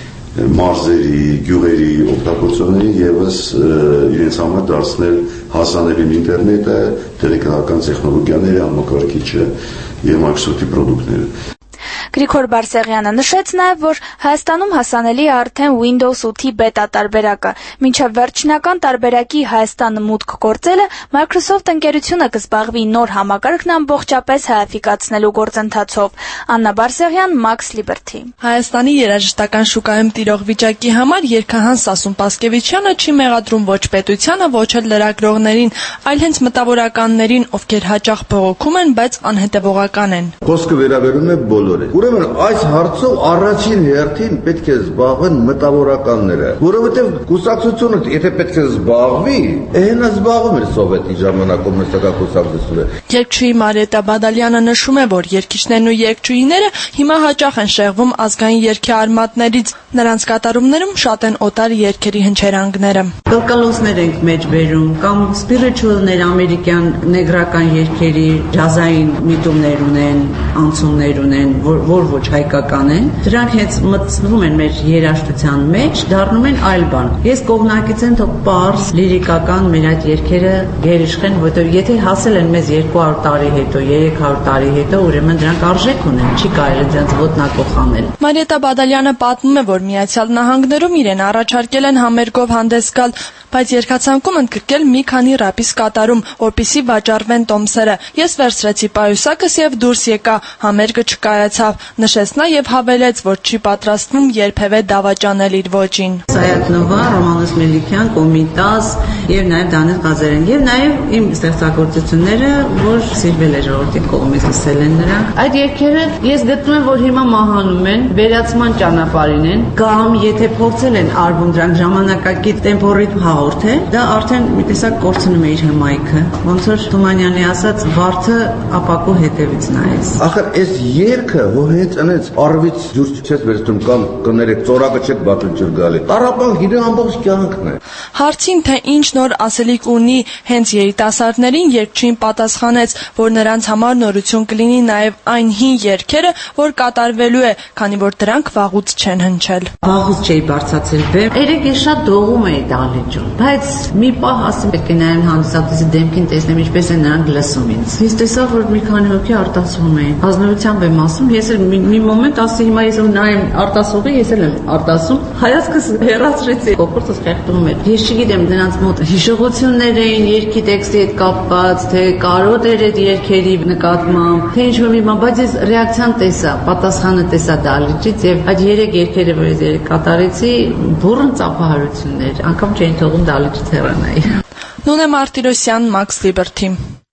մարզերի, գյուղերի օգտագործողներին եւս իրենց համար դարձնել հասանելի ինտերնետը, տելեգրաֆիական տեխնոլոգիաները, համակարգիչը եւ Microsoft-ի պրոդուկտները։ Գրիգոր Բարսեղյանը նշեց նաև, որ Հայաստանում հասանելի է արդեն Windows 8-ի բետա տարբերակը։ Մինչև վերջնական տարբերակի Հայաստանը մուտք գործելը Microsoft ընկերությունը կզբաղվի նոր համակարգն ամբողջապես հայաֆիկացնելու գործընթացով։ Աննա Բարսեղյան, Max Liberty։ Հայաստանի երաժշտական շուկայում տիրող վիճակի համար երգահան Սասուն Պասկևիչյանը չի մեղադրում ոչ պետությանը, ոչ էլ լրագրողներին, այլ հենց մտավորականներին, ովքեր հաճախ բողոքում են, բայց անհետևողական են։ Խոսքը վերաբերում է բոլորին։ Ուրեմն այս հարցով առաջին հերթին պետք է զբաղվեն մտավորականները, որովհետև կուսակցությունը եթե պետք է զբաղվի, հենա զբաղվում էր սովետի ժամանակում մշտական կուսակցությունը։ Երգչուհի Մարիետա Բադալյանը նշում է, որ երգիչներն ու երգչուհիները հիմա հաճախ են շեղվում ազգային երգի արմատներից, նրանց կատարումներում շատ են օտար երգերի հնչերանգները։ Կալկալոսներ ենք մեջ բերում կամ spiritual-ներ, ամերիկյան նեգրական երգերի ջազային միտումներ ունեն, անցումներ ունեն, որ ոչ հայկական են, դրանք հենց մտցվում են մեր երաժշտության մեջ, դառնում են այլ բան։ Ես կողմնակից եմ, թող պարզ լիրիկական մեր այդ երգերը գերիշխեն, որովհետև եթե հասել են մեզ 200 տարի հետո, 300 տարի հետո, ուրեմն դրանք արժեք ունեն, չի կարելի դրանց ոտնակող անել։ Մարիետա Բադալյանը պատմում է, որ Միացյալ Նահանգներում իրեն առաջարկել են համերգով հանդես գալ, բայց երկացանկում ընդգրկել մի քանի ռապիս կատարում, որպիսի վաճառվեն տոմսերը։ Ես վերցրեցի պայուսակս եւ դուրս եկա, համերգը չկայացավ, նշեց նա եւ հավելեց, որ չի պատրաստվում երբևէ դավաճանել իր ոճին։ Սայաթնովա, Ռոմանոս Մելիքյան, Կոմիտաս եւ նաեւ Դանիել Ղազարյան եւ նաեւ իմ ստեղծագործությունները, որ սիրվել է ժողովրդի կողմից, լսել են նրանք։ Այդ երգերը ես գտնում եմ, որ հիմա մահանում են, վերացման ճանապարհին են, կամ եթե փորձել են արվում դրանք ժամանակակից տեմպոռիթմ հաղորդել, դա արդեն մի տեսակ կորցնում է իր հմայքը։ Ոնց որ Թումանյանի ասած, վարդը ապակու հետևից նայեց։ Ախր այս երգը հենց անեց արվից դուրս չես վերցնում կամ կներեք ծորակը չեք բացում ջր գալի։ Տարապան գիրը ամբողջ կյանքն է։ Հարցին թե ինչ նոր ասելիք ունի հենց երիտասարդներին, երգչին պատասխանեց, որ նրանց համար նորություն կլինի նաև այն հին երգերը, որ կատարվելու է, քանի որ դրանք վաղուց չեն հնչել։ Վաղուց չէի բարձացել բեմ։ Երեք ես շատ դողում էի դահլիճում, բայց մի պահ ասեմ պետք է նայեմ հանդիսատեսի դեմքին տեսնեմ ինչպես են նրանք լսում ինձ։ Ես տեսա, որ մի քանի հոգի արտասվում էին։ Ազնվությամբ եմ ասում, ես էլ մի մոմենտ ասի հիմա ես ու նայեմ արտասողի, ես էլ եմ արտասում։ Հայացքս հեռացրեցի, կոկորտս խեղդվում էր։ Ես չգիտեմ նրանց մոտ հիշողություններ էին երգի տեքստի հետ կապված, թե կարոտ էր այդ երգերի նկատմամբ, թե ինչ-որ մի բան, բայց ես ռեակցիան տեսա, պատասխանը տեսա դահլիճից եւ այդ երեք երգերը, որ ես երեք կատարեցի, բուրըն ծափահարություններ, անգամ չէին թողում դահլիճից հեռանայի։ Նունե Մարտիրոսյան, Max Liberty։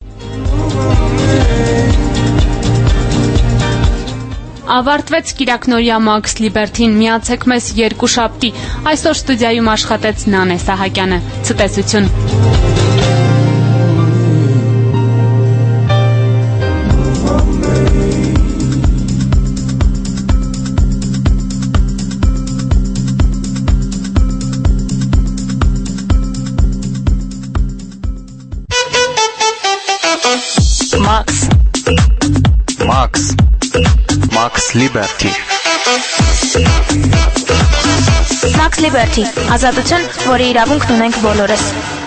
Ավարտվեց Կիրակնորյա Max Liberty-ին, միացեք մեզ երկուշաբթի։ Այսօր ստուդիայում աշխատեց Նանե Սահակյանը։ Ցտեսություն։ Max Liberty Max Liberty, ազատություն, որի իրավունքն ունենք բոլորս։